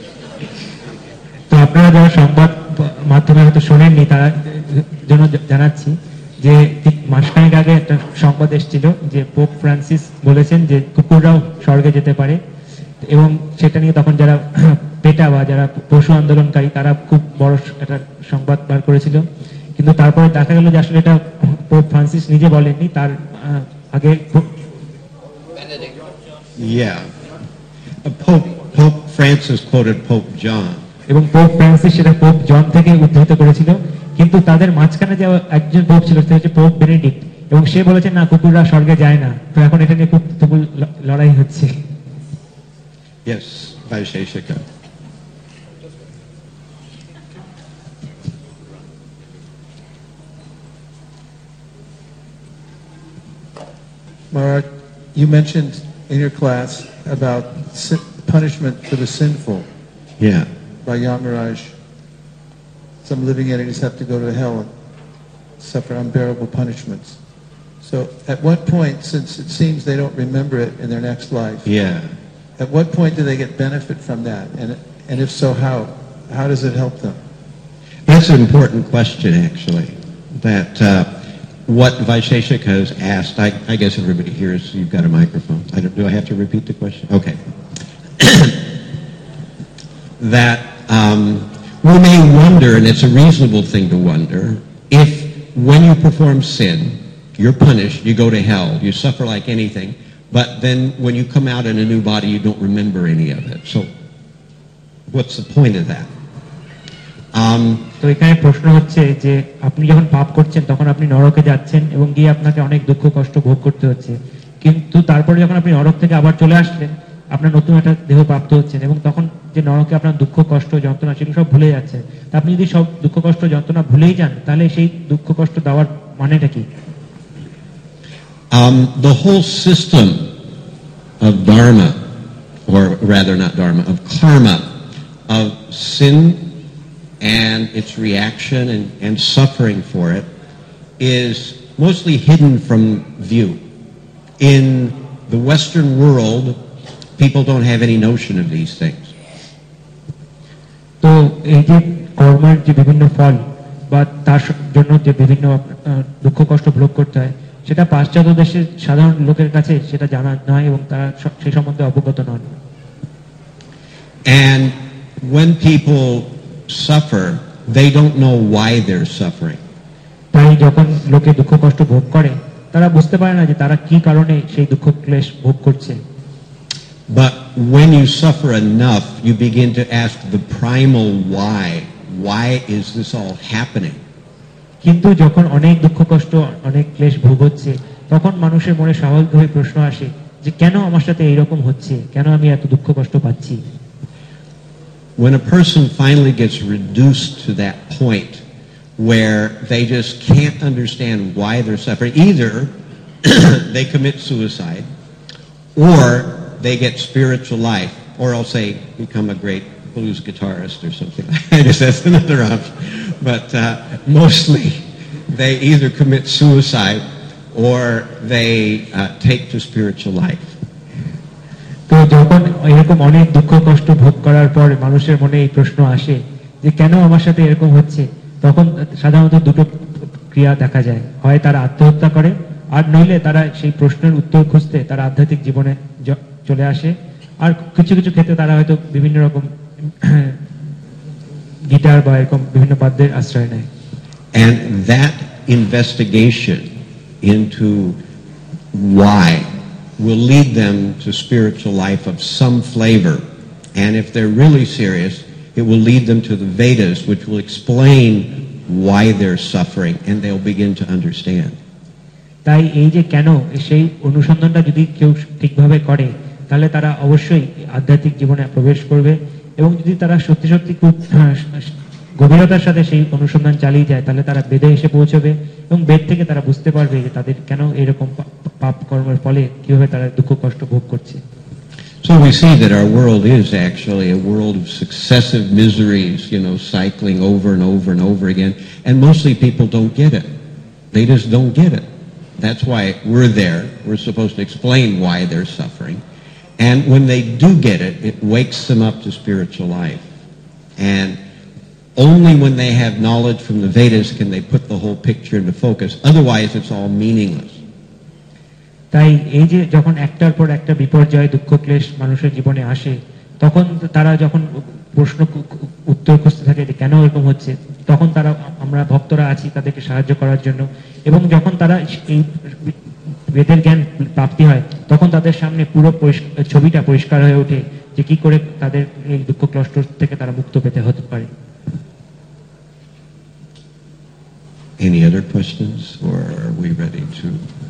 তো আপনারা যারা সংবাদ মাধ্যমে হয়তো শোনেননি, তারা জন্য জানাচ্ছি যে মাসখানেক আগে একটা সংবাদ এসেছিল যে পোপ ফ্রান্সিস বলেছেন যে কুকুররাও স্বর্গে যেতে পারে, এবং সেটা নিয়ে তখন যারা পেটা বা যারা পশু আন্দোলনকারী, তারা খুব বড় একটা সংবাদ বার করেছিল। কিন্তু তারপরে দেখা গেল যে আসলে এটা পোপ ফ্রান্সিস নিজে বলেননি, তার আগে Yeah. Pope Francis quoted Pope John. এবং পোপ ফ্রান্সিস সেটা পোপ জন থেকে উদ্ধৃত করেছিল। কিন্তু তাদের মাঝখানে যে একজন পোপ ছিল, সেটা হচ্ছে পোপ বেনেডিক্ট, এবং সে বলেছে না, কুকুররা স্বর্গে যায় না। তো এখন এটা নিয়ে খুব তুমুল লড়াই হচ্ছে। Yes, Vaisheshika. Maharaj, you mentioned in your class about punishment for the sinful. Yeah. By Yamaraj. Some living entities have to go to hell and suffer unbearable punishments. So at what point, since it seems they don't remember it in their next life, Yeah. at what point do they get benefit from that? And if so, how? How does it help them? That's an important question, actually. That what Vaisheshika has asked, I guess everybody hears. You've got a microphone. Do I have to repeat the question? Okay. That we may wonder, and it's a reasonable thing to wonder, if when you perform sin, you're punished, you go to hell, you suffer like anything, but then when you come out in a new body, you don't remember any of it. So what's the point of that? তো এখানে প্রশ্ন হচ্ছে যে আপনি যখন পাপ করছেন, তখন আপনি নরকে যাচ্ছেন এবং গিয়ে আপনাকে অনেক দুঃখ কষ্ট ভোগ করতে হচ্ছে, কিন্তু তারপরে যখন আপনি নরক থেকে আবার চলে আসলেন, আপনার নতুন একটা দেহ প্রাপ্ত হচ্ছেন, এবং তখন যে নরকে আপনার দুঃখ কষ্ট যন্ত্রণা সেগুলো সব ভুলে যাচ্ছেন। তা আপনি যদি সব দুঃখ কষ্ট যন্ত্রণা ভুলেই যান, তাহলে সেই দুঃখ কষ্ট দেওয়ার মানেটা কি? The whole system of dharma, or rather not dharma, of karma, of sin and its reaction and suffering for it, is mostly hidden from view. In the Western world, people don't have any notion of these things. তো এই যে কর্মের যে বিভিন্ন ফল বা তার জন্য যে বিভিন্ন দুঃখ কষ্ট ভোগ করতে হয়, সেটা পাশ্চাত্য দেশের সাধারণ লোকের কাছে সেটা জানা নয় এবং তারা সেই সম্বন্ধে অবগত নন। And when people suffer, they don't know why they're suffering. তাই যখন লোকে দুঃখ কষ্ট ভোগ করে, তারা বুঝতে পারে না যে তারা কি কারণে সেই দুঃখ ক্লেশ ভোগ করছে। But when you suffer enough, you begin to ask the primal why. Why is this all happening? কিন্তু যখন অনেক দুঃখ কষ্ট অনেক ক্লেশ ভোগ হচ্ছে, তখন মানুষের মনে স্বাভাবিকভাবে প্রশ্ন আসে যে কেন আমার সাথে এইরকম হচ্ছে, কেন আমি এত দুঃখ কষ্ট পাচ্ছি। When a person finally gets reduced to that point where they just can't understand why they're suffering, either they commit suicide, or they get spiritual life, or I'll say become a great blues guitarist or something. I guess that's another option. But mostly they either commit suicide or they take to spiritual life. তো যখন এরকম অনেক দুঃখ কষ্ট ভোগ করার পর মানুষের মনে এই প্রশ্ন আসে যে কেন আমার সাথে এরকম হচ্ছে, তখন সাধারণত দুটো ক্রিয়া দেখা যায়। হয় তারা আত্মহত্যা করে, আর নইলে তারা সেই প্রশ্নের উত্তর খুঁজতে তারা আধ্যাত্মিক জীবনে চলে আসে। আর কিছু কিছু ক্ষেত্রে তারা হয়তো বিভিন্ন রকম গিটার বা এরকম বিভিন্ন বাদ্যের আশ্রয় নেয়। And that investigation into why will lead them to spiritual life of some flavor. And if they're really serious, it will lead them to the Vedas, which will explain why they're suffering, and they'll begin to understand. তাই এই যে কেন, সেই অনুসন্ধানটা যদি কেউ ঠিকভাবে করে, তাহলে তারা অবশ্যই আধ্যাত্মিক জীবনে প্রবেশ করবে। এবং যদি তারা সত্যি সত্যি খুব গভীরতার সাথে সেই অনুসন্ধান চালিয়ে যায়, তাহলে তারা বেদে এসে পৌঁছবে এবং বেদ থেকে তারা বুঝতে পারবে যে তাদের কেন এরকম পাপ কর্মের ফলে কিভাবে তারা দুঃখ কষ্ট ভোগ করছে। So we see that our world is actually a world of successive miseries, cycling over and over and over again, and mostly people don't get it. They just don't get it. That's why we're there. We're supposed to explain why they're suffering. And when they do get it, it wakes them up to spiritual life. And only when they have knowledge from the Vedas can they put the whole picture into focus. Otherwise, it's all meaningless. তাই এই যে যখন একটার পর একটা বিপর্যয় দুঃখ ক্লেশ মানুষের জীবনে আসে, তখন তারা যখন প্রশ্ন উত্তর খুঁজতে থাকে যে কেন এরকম হচ্ছে, তখন তারা, আমরা ভক্তরা আছি তাদেরকে সাহায্য করার জন্য। এবং যখন তারা এই বেদের জ্ঞান প্রাপ্তি হয়, তখন তাদের সামনে পুরো ছবিটা পরিষ্কার হয়ে ওঠে যে কি করে তাদের এই দুঃখ কষ্ট থেকে তারা মুক্ত পেতে হতে পারে। Any other questions, or are we ready to?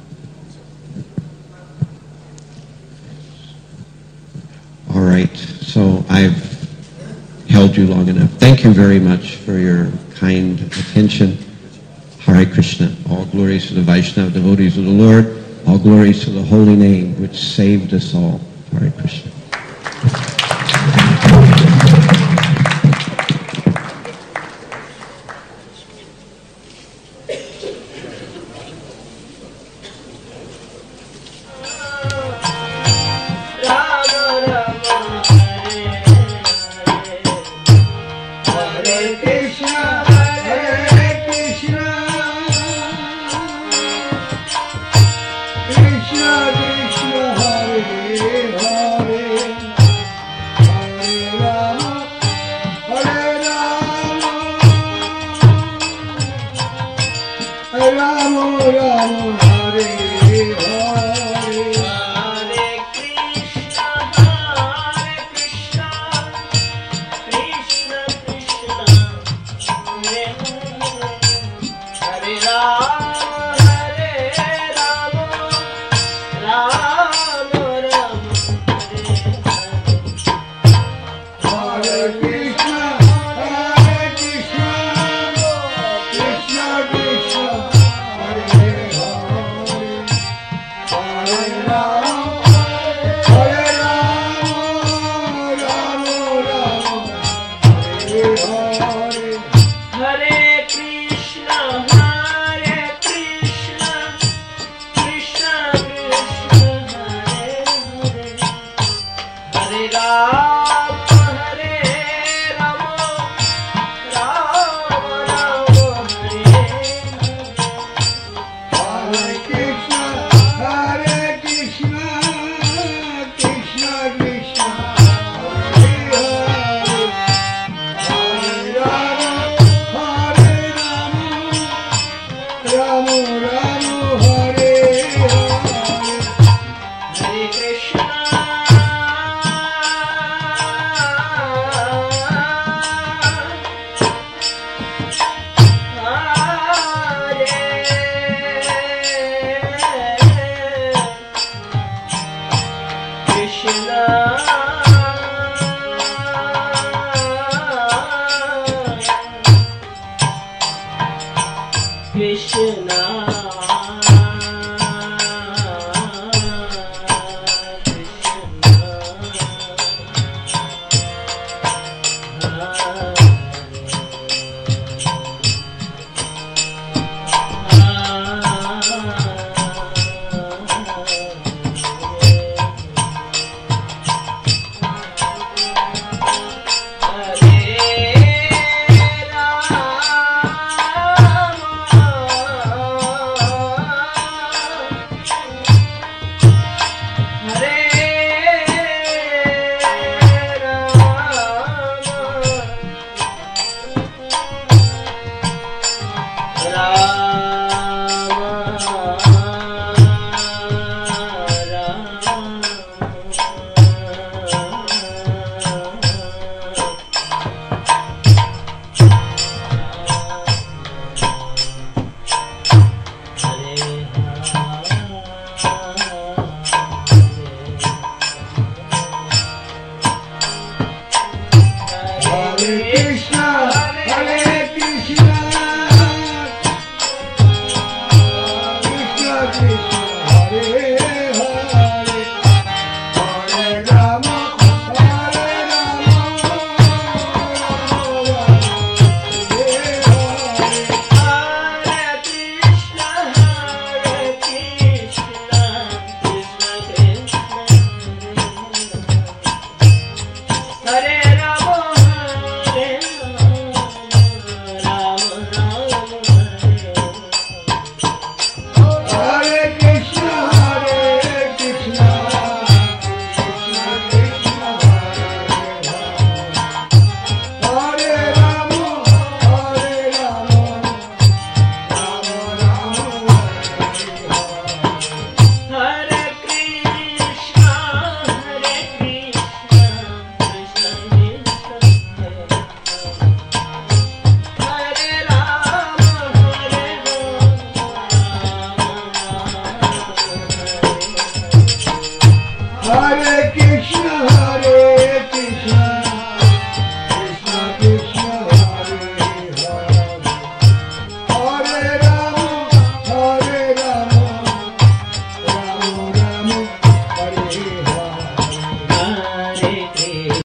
All right, so I've held you long enough. Thank you very much for your kind attention. Hare Krishna. All glories to the Vaishnava devotees of the Lord. All glories to the holy name which saved us all. Hare Krishna. Hare Rama, Krishna